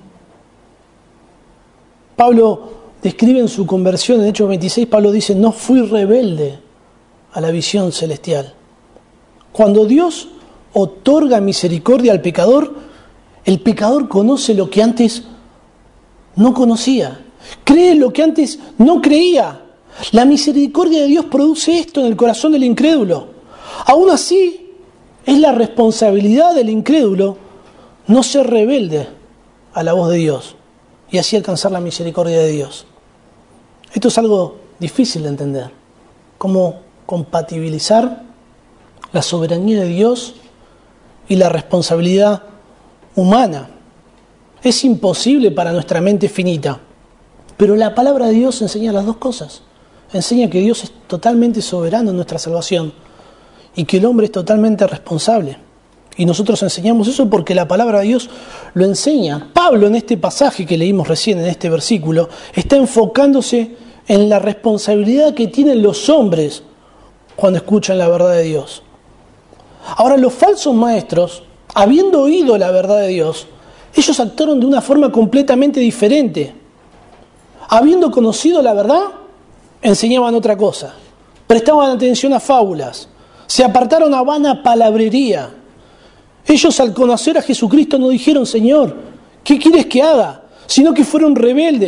Pablo describe en su conversión, en Hechos 26, Pablo dice: no fui rebelde a la visión celestial. Cuando Dios otorga misericordia al pecador, el pecador conoce lo que antes no conocía, cree lo que antes no creía. La misericordia de Dios produce esto en el corazón del incrédulo. Aún así, es la responsabilidad del incrédulo no ser rebelde a la voz de Dios y así alcanzar la misericordia de Dios. Esto es algo difícil de entender. ¿Cómo compatibilizar la soberanía de Dios y la responsabilidad humana? Es imposible para nuestra mente finita, pero la palabra de Dios enseña las dos cosas. Enseña que Dios es totalmente soberano en nuestra salvación y que el hombre es totalmente responsable. Y nosotros enseñamos eso porque la palabra de Dios lo enseña. Pablo, en este pasaje que leímos recién, en este versículo, está enfocándose en la responsabilidad que tienen los hombres cuando escuchan la verdad de Dios. Ahora, los falsos maestros, habiendo oído la verdad de Dios, ellos actuaron de una forma completamente diferente. Habiendo conocido la verdad, enseñaban otra cosa. Prestaban atención a fábulas. Se apartaron a vana palabrería. Ellos, al conocer a Jesucristo, no dijeron: Señor, ¿qué quieres que haga? Sino que fueron rebeldes.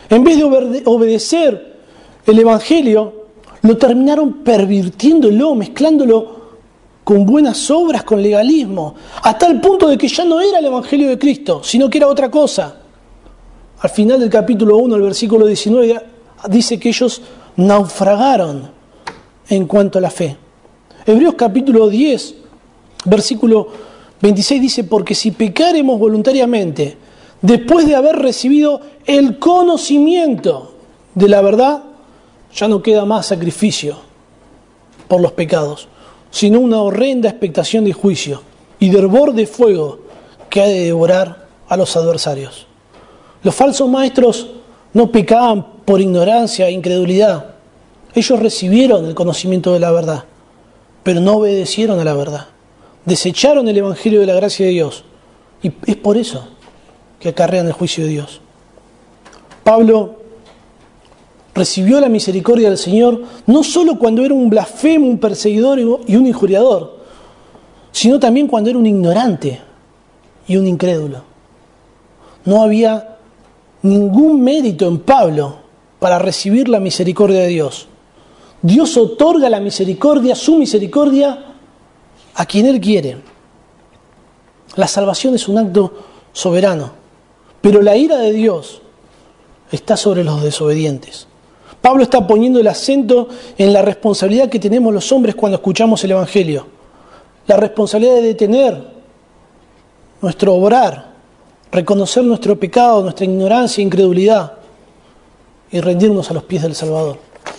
En vez de obedecer el Evangelio, lo terminaron pervirtiéndolo, mezclándolo con buenas obras, con legalismo, hasta el punto de que ya no era el Evangelio de Cristo, sino que era otra cosa. Al final del capítulo 1, el versículo 19, dice que ellos naufragaron en cuanto a la fe. Hebreos capítulo 10, versículo 26 dice, porque si pecaremos voluntariamente, después de haber recibido el conocimiento de la verdad, ya no queda más sacrificio por los pecados, sino una horrenda expectación de juicio y de hervor de fuego que ha de devorar a los adversarios. Los falsos maestros no pecaban por ignorancia e incredulidad. Ellos recibieron el conocimiento de la verdad, pero no obedecieron a la verdad. Desecharon el Evangelio de la gracia de Dios. Y es por eso que acarrean el juicio de Dios. Pablo recibió la misericordia del Señor no solo cuando era un blasfemo, un perseguidor y un injuriador, sino también cuando era un ignorante y un incrédulo. No había ningún mérito en Pablo para recibir la misericordia de Dios. Dios otorga la misericordia, su misericordia, a quien Él quiere. La salvación es un acto soberano, pero la ira de Dios está sobre los desobedientes. Pablo está poniendo el acento en la responsabilidad que tenemos los hombres cuando escuchamos el Evangelio. La responsabilidad de detener nuestro obrar, reconocer nuestro pecado, nuestra ignorancia e incredulidad y rendirnos a los pies del Salvador.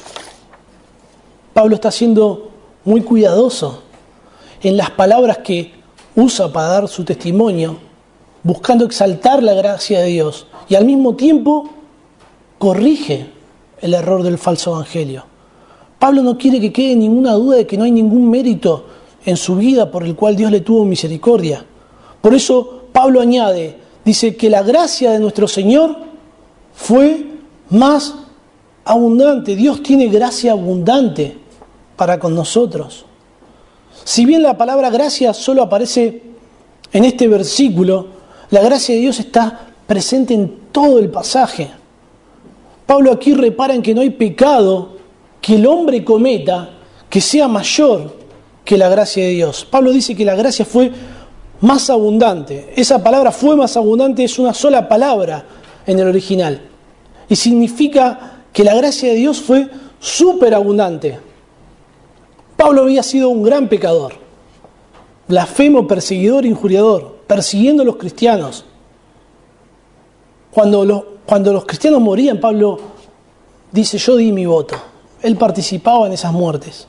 Pablo está siendo muy cuidadoso en las palabras que usa para dar su testimonio, buscando exaltar la gracia de Dios y al mismo tiempo corrige el error del falso evangelio. Pablo no quiere que quede ninguna duda de que no hay ningún mérito en su vida por el cual Dios le tuvo misericordia. Por eso Pablo añade, dice que la gracia de nuestro Señor fue más abundante. Dios tiene gracia abundante para con nosotros. Si bien la palabra gracia solo aparece en este versículo, la gracia de Dios está presente en todo el pasaje. Pablo aquí repara en que no hay pecado que el hombre cometa que sea mayor que la gracia de Dios. Pablo dice que la gracia fue más abundante. Esa palabra fue más abundante es una sola palabra en el original. Y significa que la gracia de Dios fue superabundante. Pablo había sido un gran pecador, blasfemo, perseguidor, injuriador, persiguiendo a los cristianos. Cuando los cristianos morían, Pablo dice, yo di mi voto. Él participaba en esas muertes.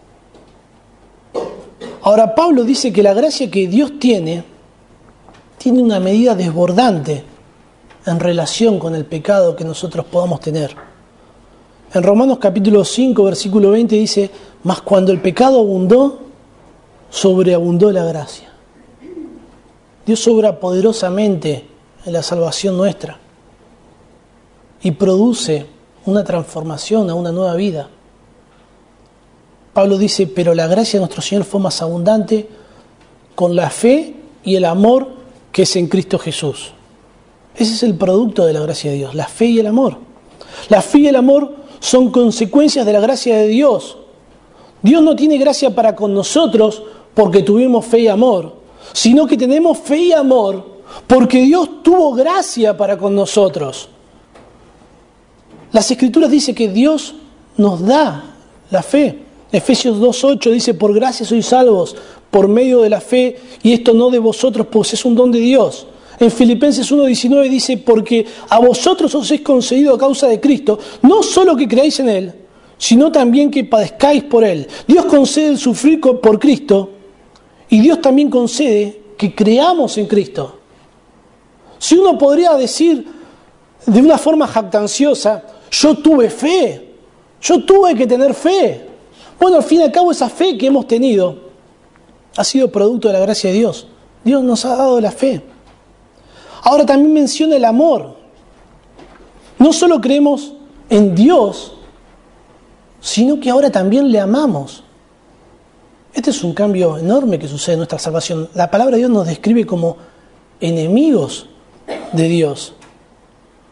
Ahora Pablo dice que la gracia que Dios tiene una medida desbordante en relación con el pecado que nosotros podamos tener. En Romanos capítulo 5, versículo 20 dice, mas cuando el pecado abundó, sobreabundó la gracia. Dios obra poderosamente en la salvación nuestra y produce una transformación a una nueva vida. Pablo dice, pero la gracia de nuestro Señor fue más abundante con la fe y el amor que es en Cristo Jesús. Ese es el producto de la gracia de Dios, la fe y el amor. La fe y el amor son consecuencias de la gracia de Dios. Dios no tiene gracia para con nosotros porque tuvimos fe y amor, sino que tenemos fe y amor porque Dios tuvo gracia para con nosotros. Las Escrituras dicen que Dios nos da la fe. Efesios 2:8 dice, por gracia sois salvos por medio de la fe, y esto no de vosotros, pues es un don de Dios. En Filipenses 1:19 dice, porque a vosotros os es concedido a causa de Cristo, no solo que creáis en Él, sino también que padezcáis por Él. Dios concede el sufrir por Cristo, y Dios también concede que creamos en Cristo. Si uno podría decir de una forma jactanciosa, yo tuve fe, yo tuve que tener fe. Bueno, al fin y al cabo esa fe que hemos tenido ha sido producto de la gracia de Dios. Dios nos ha dado la fe. Ahora también menciona el amor. No solo creemos en Dios, sino que ahora también le amamos. Este es un cambio enorme que sucede en nuestra salvación. La palabra de Dios nos describe como enemigos de Dios.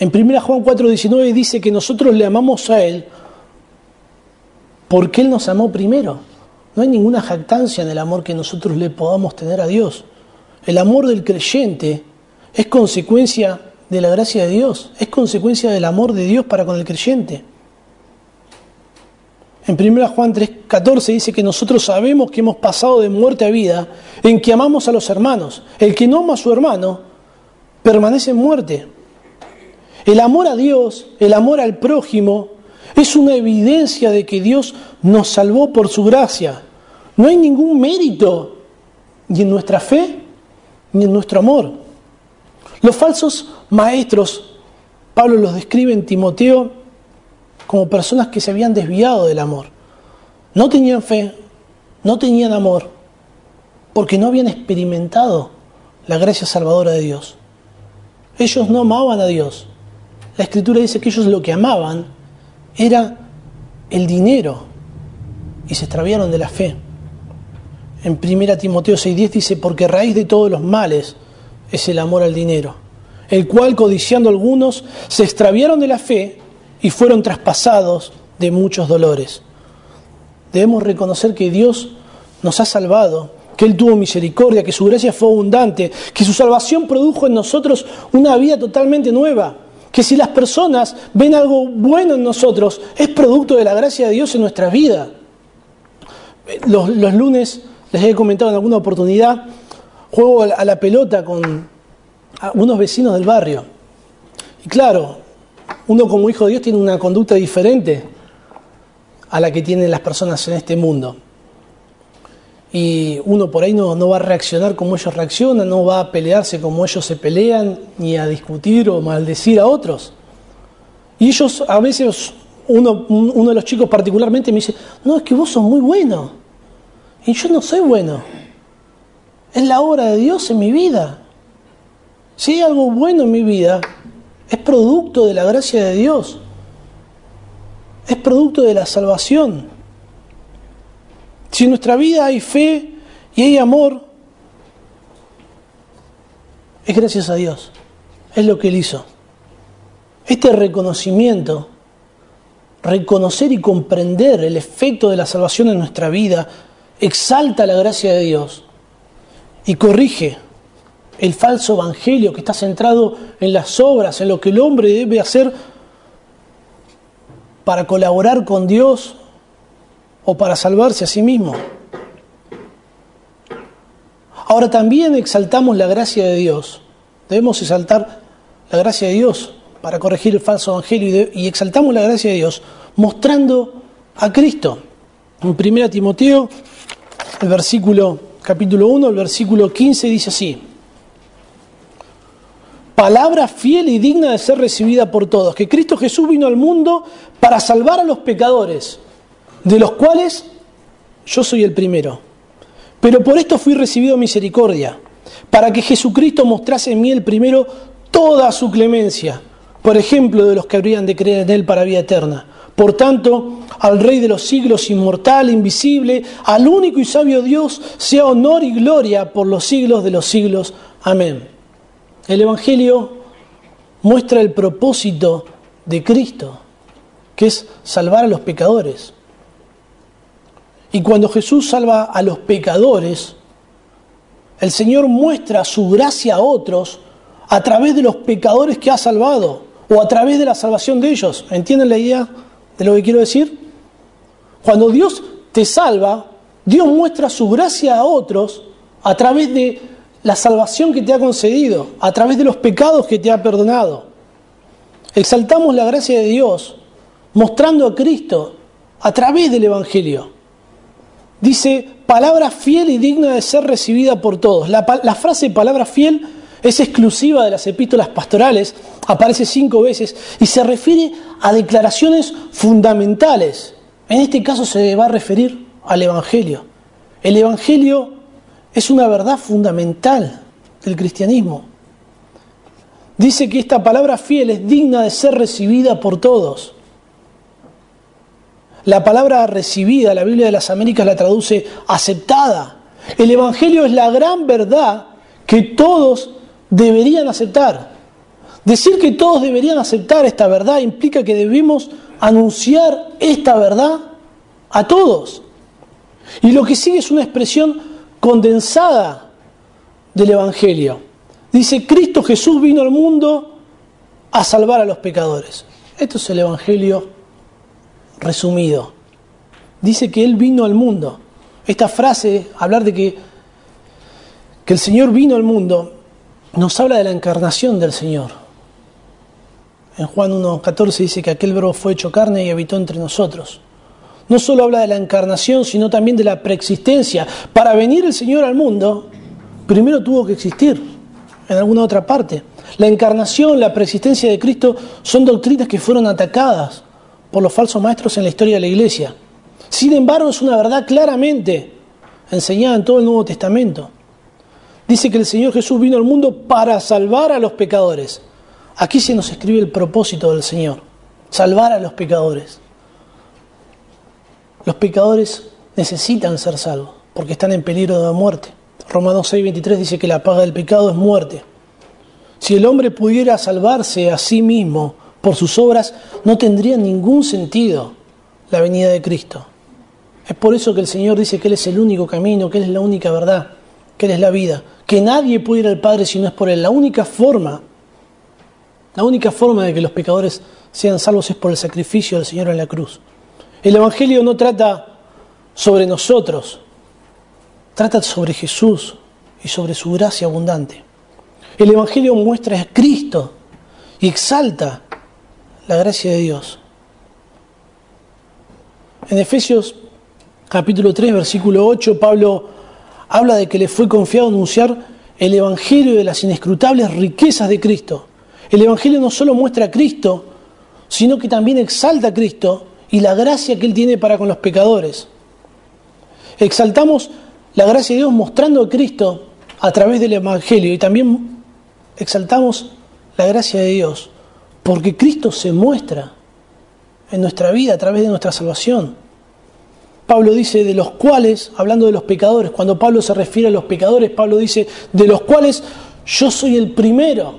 En 1 Juan 4:19 dice que nosotros le amamos a Él porque Él nos amó primero. No hay ninguna jactancia en el amor que nosotros le podamos tener a Dios. El amor del creyente es consecuencia de la gracia de Dios, es consecuencia del amor de Dios para con el creyente. En 1 Juan 3:14 dice que nosotros sabemos que hemos pasado de muerte a vida en que amamos a los hermanos. El que no ama a su hermano permanece en muerte. El amor a Dios, el amor al prójimo, es una evidencia de que Dios nos salvó por su gracia. No hay ningún mérito ni en nuestra fe ni en nuestro amor. Los falsos maestros, Pablo los describe en Timoteo como personas que se habían desviado del amor. No tenían fe, no tenían amor, porque no habían experimentado la gracia salvadora de Dios. Ellos no amaban a Dios. La Escritura dice que ellos lo que amaban era el dinero y se extraviaron de la fe. En 1 Timoteo 6:10 dice, porque raíz de todos los males es el amor al dinero, el cual, codiciando algunos, se extraviaron de la fe y fueron traspasados de muchos dolores. Debemos reconocer que Dios nos ha salvado, que Él tuvo misericordia, que su gracia fue abundante, que su salvación produjo en nosotros una vida totalmente nueva, que si las personas ven algo bueno en nosotros, es producto de la gracia de Dios en nuestra vida. Los lunes, les he comentado en alguna oportunidad, juego a la pelota con unos vecinos del barrio. Y claro, uno como hijo de Dios tiene una conducta diferente a la que tienen las personas en este mundo. Y uno por ahí no va a reaccionar como ellos reaccionan, no va a pelearse como ellos se pelean, ni a discutir o maldecir a otros. Y ellos, a veces, uno de los chicos particularmente me dice, no, es que vos sos muy bueno. Y yo no soy bueno. Es la obra de Dios en mi vida. Si hay algo bueno en mi vida, es producto de la gracia de Dios. Es producto de la salvación. Si en nuestra vida hay fe y hay amor, es gracias a Dios. Es lo que Él hizo. Este reconocimiento, reconocer y comprender el efecto de la salvación en nuestra vida, exalta la gracia de Dios y corrige el falso evangelio que está centrado en las obras, en lo que el hombre debe hacer para colaborar con Dios o para salvarse a sí mismo. Ahora también exaltamos la gracia de Dios. Debemos exaltar la gracia de Dios para corregir el falso evangelio y exaltamos la gracia de Dios mostrando a Cristo. En 1 Timoteo, capítulo 1, el versículo 15 dice así: palabra fiel y digna de ser recibida por todos, que Cristo Jesús vino al mundo para salvar a los pecadores, de los cuales yo soy el primero. Pero por esto fui recibido misericordia, para que Jesucristo mostrase en mí el primero toda su clemencia, por ejemplo de los que habrían de creer en Él para vida eterna. Por tanto, al Rey de los siglos, inmortal, invisible, al único y sabio Dios, sea honor y gloria por los siglos de los siglos. Amén. El Evangelio muestra el propósito de Cristo, que es salvar a los pecadores. Y cuando Jesús salva a los pecadores, el Señor muestra su gracia a otros a través de los pecadores que ha salvado o a través de la salvación de ellos. ¿Entienden la idea de lo que quiero decir? Cuando Dios te salva, Dios muestra su gracia a otros a través de la salvación que te ha concedido, a través de los pecados que te ha perdonado. Exaltamos la gracia de Dios mostrando a Cristo a través del Evangelio. Dice, palabra fiel y digna de ser recibida por todos. La frase palabra fiel es exclusiva de las epístolas pastorales, aparece 5 veces y se refiere a declaraciones fundamentales. En este caso se va a referir al Evangelio. El Evangelio es una verdad fundamental del cristianismo. Dice que esta palabra fiel es digna de ser recibida por todos. La palabra recibida, la Biblia de las Américas la traduce aceptada. El Evangelio es la gran verdad que todos deberían aceptar. Decir que todos deberían aceptar esta verdad implica que debemos anunciar esta verdad a todos. Y lo que sigue es una expresión condensada del Evangelio. Dice, Cristo Jesús vino al mundo a salvar a los pecadores. Esto es el Evangelio resumido. Dice que Él vino al mundo. Esta frase, hablar de que el Señor vino al mundo, nos habla de la encarnación del Señor. En Juan 1:14 dice que aquel verbo fue hecho carne y habitó entre nosotros. No solo habla de la encarnación, sino también de la preexistencia. Para venir el Señor al mundo, primero tuvo que existir en alguna otra parte. La encarnación, la preexistencia de Cristo son doctrinas que fueron atacadas por los falsos maestros en la historia de la Iglesia. Sin embargo, es una verdad claramente enseñada en todo el Nuevo Testamento. Dice que el Señor Jesús vino al mundo para salvar a los pecadores. Aquí se nos escribe el propósito del Señor, salvar a los pecadores. Los pecadores necesitan ser salvos porque están en peligro de muerte. Romanos 6:23 dice que la paga del pecado es muerte. Si el hombre pudiera salvarse a sí mismo por sus obras, no tendría ningún sentido la venida de Cristo. Es por eso que el Señor dice que Él es el único camino, que Él es la única verdad, que Él es la vida, que nadie puede ir al Padre si no es por Él. La única forma de que los pecadores sean salvos es por el sacrificio del Señor en la cruz. El Evangelio no trata sobre nosotros, trata sobre Jesús y sobre su gracia abundante. El Evangelio muestra a Cristo y exalta la gracia de Dios. En Efesios capítulo 3, versículo 8, Pablo habla de que le fue confiado anunciar el Evangelio de las inescrutables riquezas de Cristo. El Evangelio no solo muestra a Cristo, sino que también exalta a Cristo y la gracia que Él tiene para con los pecadores. Exaltamos la gracia de Dios mostrando a Cristo a través del Evangelio y también exaltamos la gracia de Dios porque Cristo se muestra en nuestra vida a través de nuestra salvación. Pablo dice de los cuales, hablando de los pecadores, cuando Pablo se refiere a los pecadores, Pablo dice de los cuales yo soy el primero.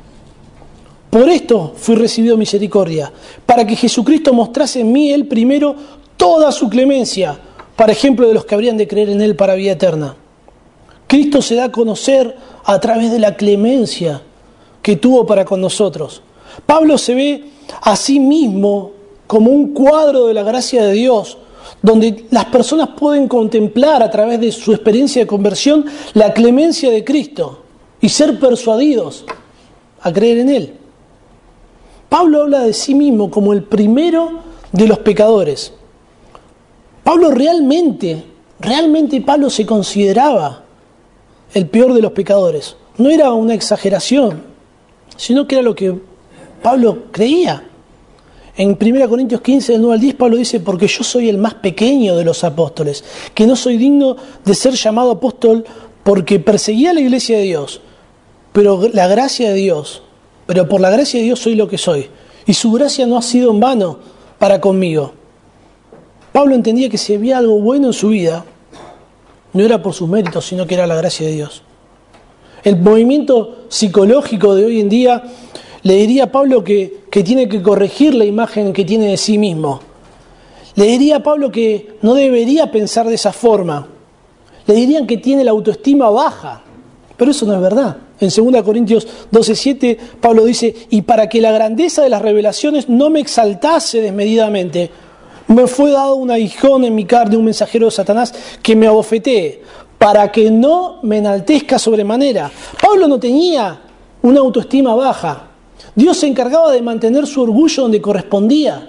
Por esto fui recibido misericordia, para que Jesucristo mostrase en mí, Él primero, toda su clemencia, para ejemplo de los que habrían de creer en Él para vida eterna. Cristo se da a conocer a través de la clemencia que tuvo para con nosotros. Pablo se ve a sí mismo como un cuadro de la gracia de Dios, donde las personas pueden contemplar a través de su experiencia de conversión la clemencia de Cristo y ser persuadidos a creer en Él. Pablo habla de sí mismo como el primero de los pecadores. Pablo realmente Pablo se consideraba el peor de los pecadores. No era una exageración, sino que era lo que Pablo creía. En 1 Corintios 15, del 9 al 10, Pablo dice, porque yo soy el más pequeño de los apóstoles, que no soy digno de ser llamado apóstol porque perseguía a la iglesia de Dios, pero por la gracia de Dios soy lo que soy. Y su gracia no ha sido en vano para conmigo. Pablo entendía que si había algo bueno en su vida, no era por sus méritos, sino que era la gracia de Dios. El movimiento psicológico de hoy en día le diría a Pablo que tiene que corregir la imagen que tiene de sí mismo. Le diría a Pablo que no debería pensar de esa forma. Le dirían que tiene la autoestima baja, pero eso no es verdad. En 2 Corintios 12:7, Pablo dice, y para que la grandeza de las revelaciones no me exaltase desmedidamente, me fue dado un aguijón en mi carne, un mensajero de Satanás que me abofetee, para que no me enaltezca sobremanera. Pablo no tenía una autoestima baja. Dios se encargaba de mantener su orgullo donde correspondía.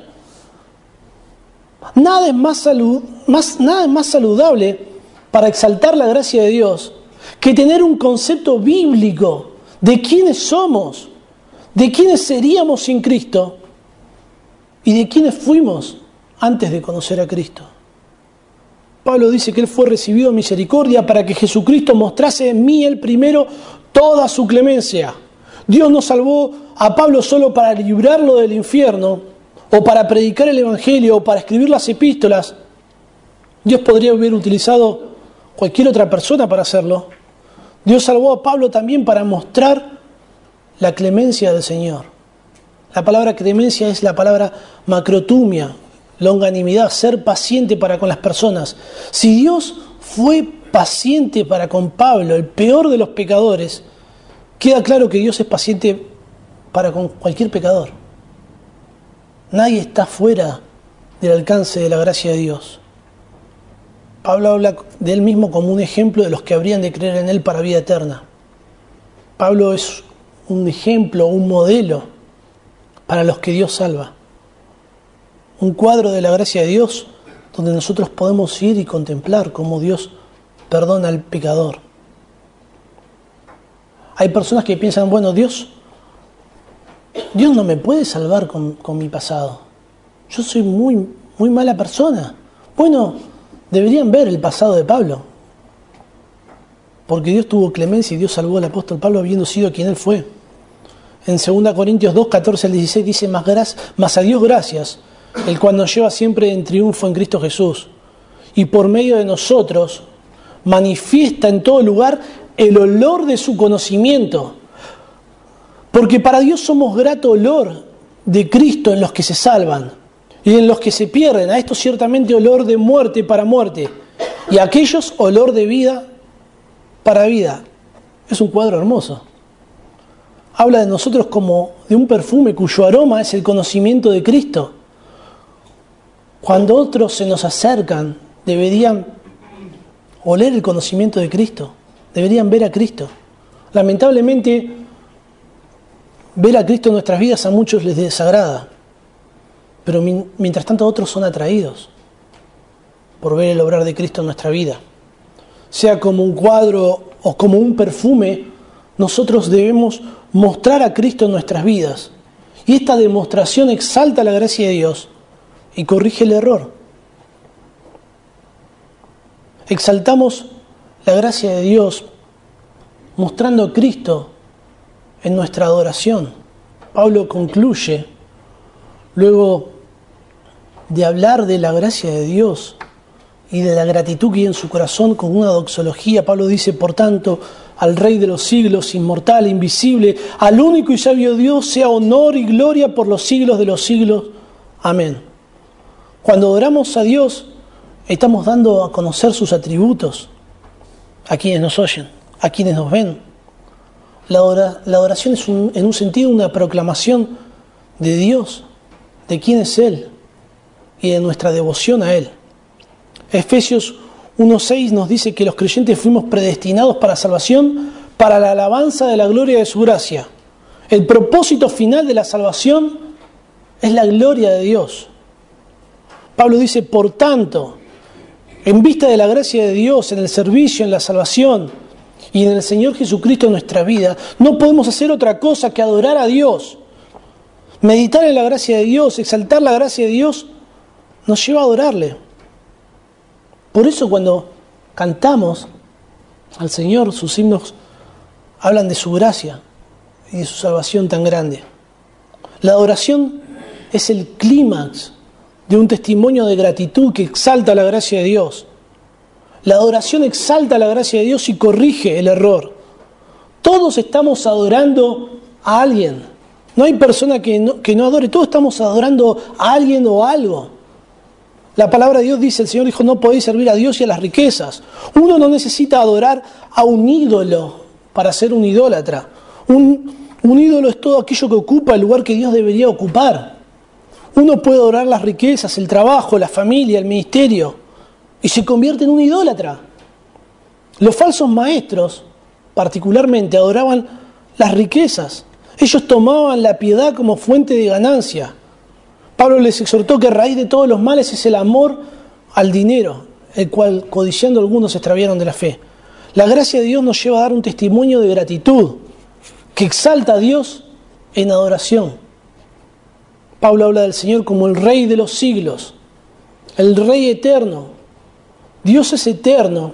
Nada es más saludable para exaltar la gracia de Dios que tener un concepto bíblico de quiénes somos, de quiénes seríamos sin Cristo y de quiénes fuimos antes de conocer a Cristo. Pablo dice que Él fue recibido en misericordia para que Jesucristo mostrase en mí, Él primero, toda su clemencia. Dios no salvó a Pablo solo para librarlo del infierno, o para predicar el Evangelio, o para escribir las epístolas. Dios podría haber utilizado cualquier otra persona para hacerlo. Dios salvó a Pablo también para mostrar la clemencia del Señor. La palabra clemencia es la palabra macrotumia, longanimidad, ser paciente para con las personas. Si Dios fue paciente para con Pablo, el peor de los pecadores, queda claro que Dios es paciente para con cualquier pecador. Nadie está fuera del alcance de la gracia de Dios. Pablo habla de él mismo como un ejemplo de los que habrían de creer en él para vida eterna. Pablo es un ejemplo, un modelo para los que Dios salva. Un cuadro de la gracia de Dios donde nosotros podemos ir y contemplar cómo Dios perdona al pecador. Hay personas que piensan, bueno, Dios no me puede salvar con mi pasado. Yo soy muy mala persona. Bueno, deberían ver el pasado de Pablo. Porque Dios tuvo clemencia y Dios salvó al apóstol Pablo habiendo sido quien él fue. En 2 Corintios 2, 14 al 16 dice, mas a Dios gracias, el cual nos lleva siempre en triunfo en Cristo Jesús. Y por medio de nosotros manifiesta en todo lugar el olor de su conocimiento. Porque para Dios somos grato olor de Cristo en los que se salvan y en los que se pierden. A estos ciertamente olor de muerte para muerte y a aquellos olor de vida para vida. Es un cuadro hermoso. Habla de nosotros como de un perfume cuyo aroma es el conocimiento de Cristo. Cuando otros se nos acercan, deberían oler el conocimiento de Cristo. Deberían ver a Cristo. Lamentablemente, ver a Cristo en nuestras vidas a muchos les desagrada. Pero mientras tanto otros son atraídos por ver el obrar de Cristo en nuestra vida. Sea como un cuadro o como un perfume, nosotros debemos mostrar a Cristo en nuestras vidas. Y esta demostración exalta la gracia de Dios y corrige el error. Exaltamos la gracia de Dios mostrando a Cristo en nuestra adoración. Pablo concluye, luego de hablar de la gracia de Dios y de la gratitud que hay en su corazón con una doxología, Pablo dice, por tanto, al Rey de los siglos, inmortal, invisible, al único y sabio Dios, sea honor y gloria por los siglos de los siglos. Amén. Cuando adoramos a Dios, estamos dando a conocer sus atributos a quienes nos oyen, a quienes nos ven. La adoración es en un sentido una proclamación de Dios, de quién es Él y de nuestra devoción a Él. Efesios 1:6 nos dice que los creyentes fuimos predestinados para salvación, para la alabanza de la gloria de su gracia. El propósito final de la salvación es la gloria de Dios. Pablo dice, por tanto, en vista de la gracia de Dios, en el servicio, en la salvación y en el Señor Jesucristo en nuestra vida, no podemos hacer otra cosa que adorar a Dios. Meditar en la gracia de Dios, exaltar la gracia de Dios, nos lleva a adorarle. Por eso cuando cantamos al Señor, sus himnos hablan de su gracia y de su salvación tan grande. La adoración es el clímax de un testimonio de gratitud que exalta la gracia de Dios. La adoración exalta la gracia de Dios y corrige el error. Todos estamos adorando a alguien. No hay persona que no adore. Todos estamos adorando a alguien o a algo. La palabra de Dios dice, el Señor dijo, no podéis servir a Dios y a las riquezas. Uno no necesita adorar a un ídolo para ser un idólatra. Un ídolo es todo aquello que ocupa el lugar que Dios debería ocupar. Uno puede adorar las riquezas, el trabajo, la familia, el ministerio, y se convierte en un idólatra. Los falsos maestros, particularmente, adoraban las riquezas. Ellos tomaban la piedad como fuente de ganancia. Pablo les exhortó que raíz de todos los males es el amor al dinero, el cual, codiciando algunos, se extraviaron de la fe. La gracia de Dios nos lleva a dar un testimonio de gratitud, que exalta a Dios en adoración. Pablo habla del Señor como el Rey de los siglos, el Rey eterno. Dios es eterno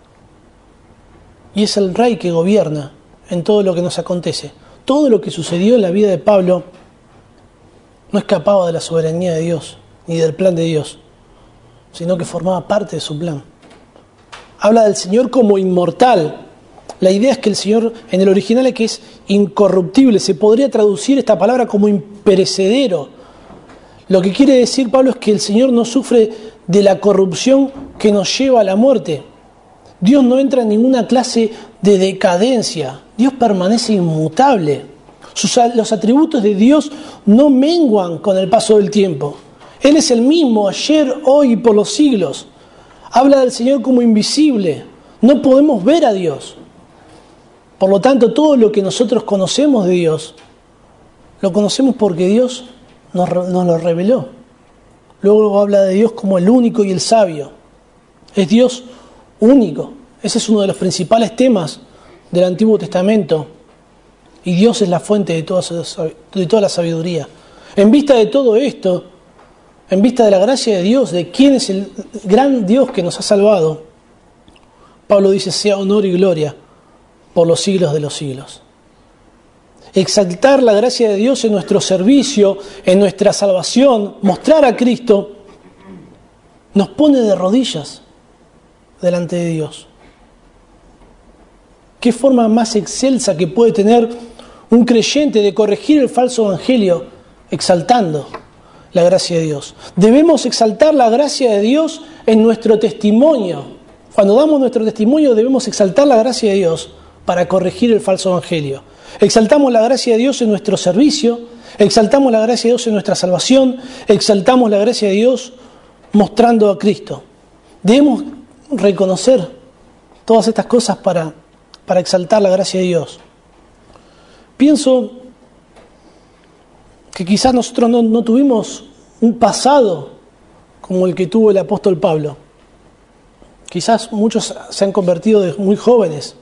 y es el Rey que gobierna en todo lo que nos acontece. Todo lo que sucedió en la vida de Pablo no escapaba de la soberanía de Dios ni del plan de Dios, sino que formaba parte de su plan. Habla del Señor como inmortal. La idea es que el Señor, en el original, es que es incorruptible. Se podría traducir esta palabra como imperecedero. Lo que quiere decir Pablo es que el Señor no sufre de la corrupción que nos lleva a la muerte. Dios no entra en ninguna clase de decadencia. Dios permanece inmutable. Los atributos de Dios no menguan con el paso del tiempo. Él es el mismo ayer, hoy y por los siglos. Habla del Señor como invisible. No podemos ver a Dios. Por lo tanto, todo lo que nosotros conocemos de Dios, lo conocemos porque Dios nos lo reveló. Luego habla de Dios como el único y el sabio. Es Dios único. Ese es uno de los principales temas del Antiguo Testamento. Y Dios es la fuente de toda la sabiduría. En vista de todo esto, en vista de la gracia de Dios, de quién es el gran Dios que nos ha salvado, Pablo dice: sea honor y gloria por los siglos de los siglos. Exaltar la gracia de Dios en nuestro servicio, en nuestra salvación, mostrar a Cristo, nos pone de rodillas delante de Dios. ¿Qué forma más excelsa que puede tener un creyente de corregir el falso evangelio exaltando la gracia de Dios? Debemos exaltar la gracia de Dios en nuestro testimonio. Cuando damos nuestro testimonio debemos exaltar la gracia de Dios para corregir el falso evangelio. Exaltamos la gracia de Dios en nuestro servicio, exaltamos la gracia de Dios en nuestra salvación, exaltamos la gracia de Dios mostrando a Cristo. Debemos reconocer todas estas cosas para exaltar la gracia de Dios. Pienso que quizás nosotros no tuvimos un pasado como el que tuvo el apóstol Pablo. Quizás muchos se han convertido de muy jóvenes.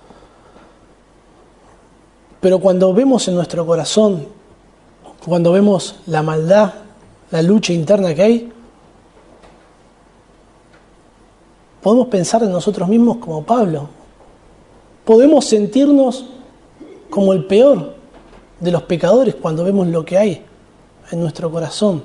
Pero cuando vemos en nuestro corazón, cuando vemos la maldad, la lucha interna que hay, podemos pensar en nosotros mismos como Pablo. Podemos sentirnos como el peor de los pecadores cuando vemos lo que hay en nuestro corazón.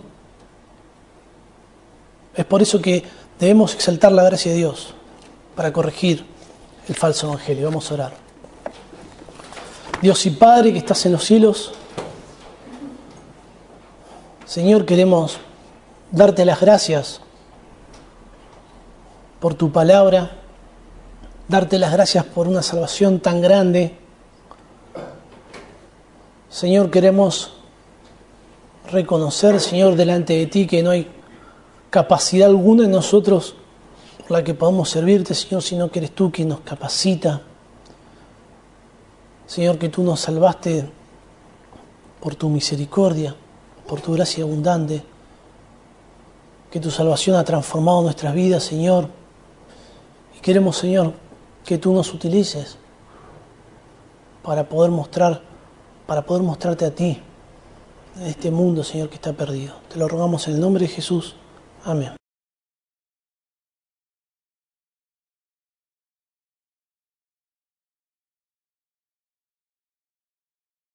Es por eso que debemos exaltar la gracia de Dios para corregir el falso evangelio. Vamos a orar. Dios y Padre que estás en los cielos, Señor, queremos darte las gracias por tu palabra, darte las gracias por una salvación tan grande. Señor, queremos reconocer, Señor, delante de ti que no hay capacidad alguna en nosotros por la que podamos servirte, Señor, sino que eres tú quien nos capacita. Señor, que tú nos salvaste por tu misericordia, por tu gracia abundante, que tu salvación ha transformado nuestras vidas, Señor. Y queremos, Señor, que tú nos utilices para poder mostrarte a ti en este mundo, Señor, que está perdido. Te lo rogamos en el nombre de Jesús. Amén.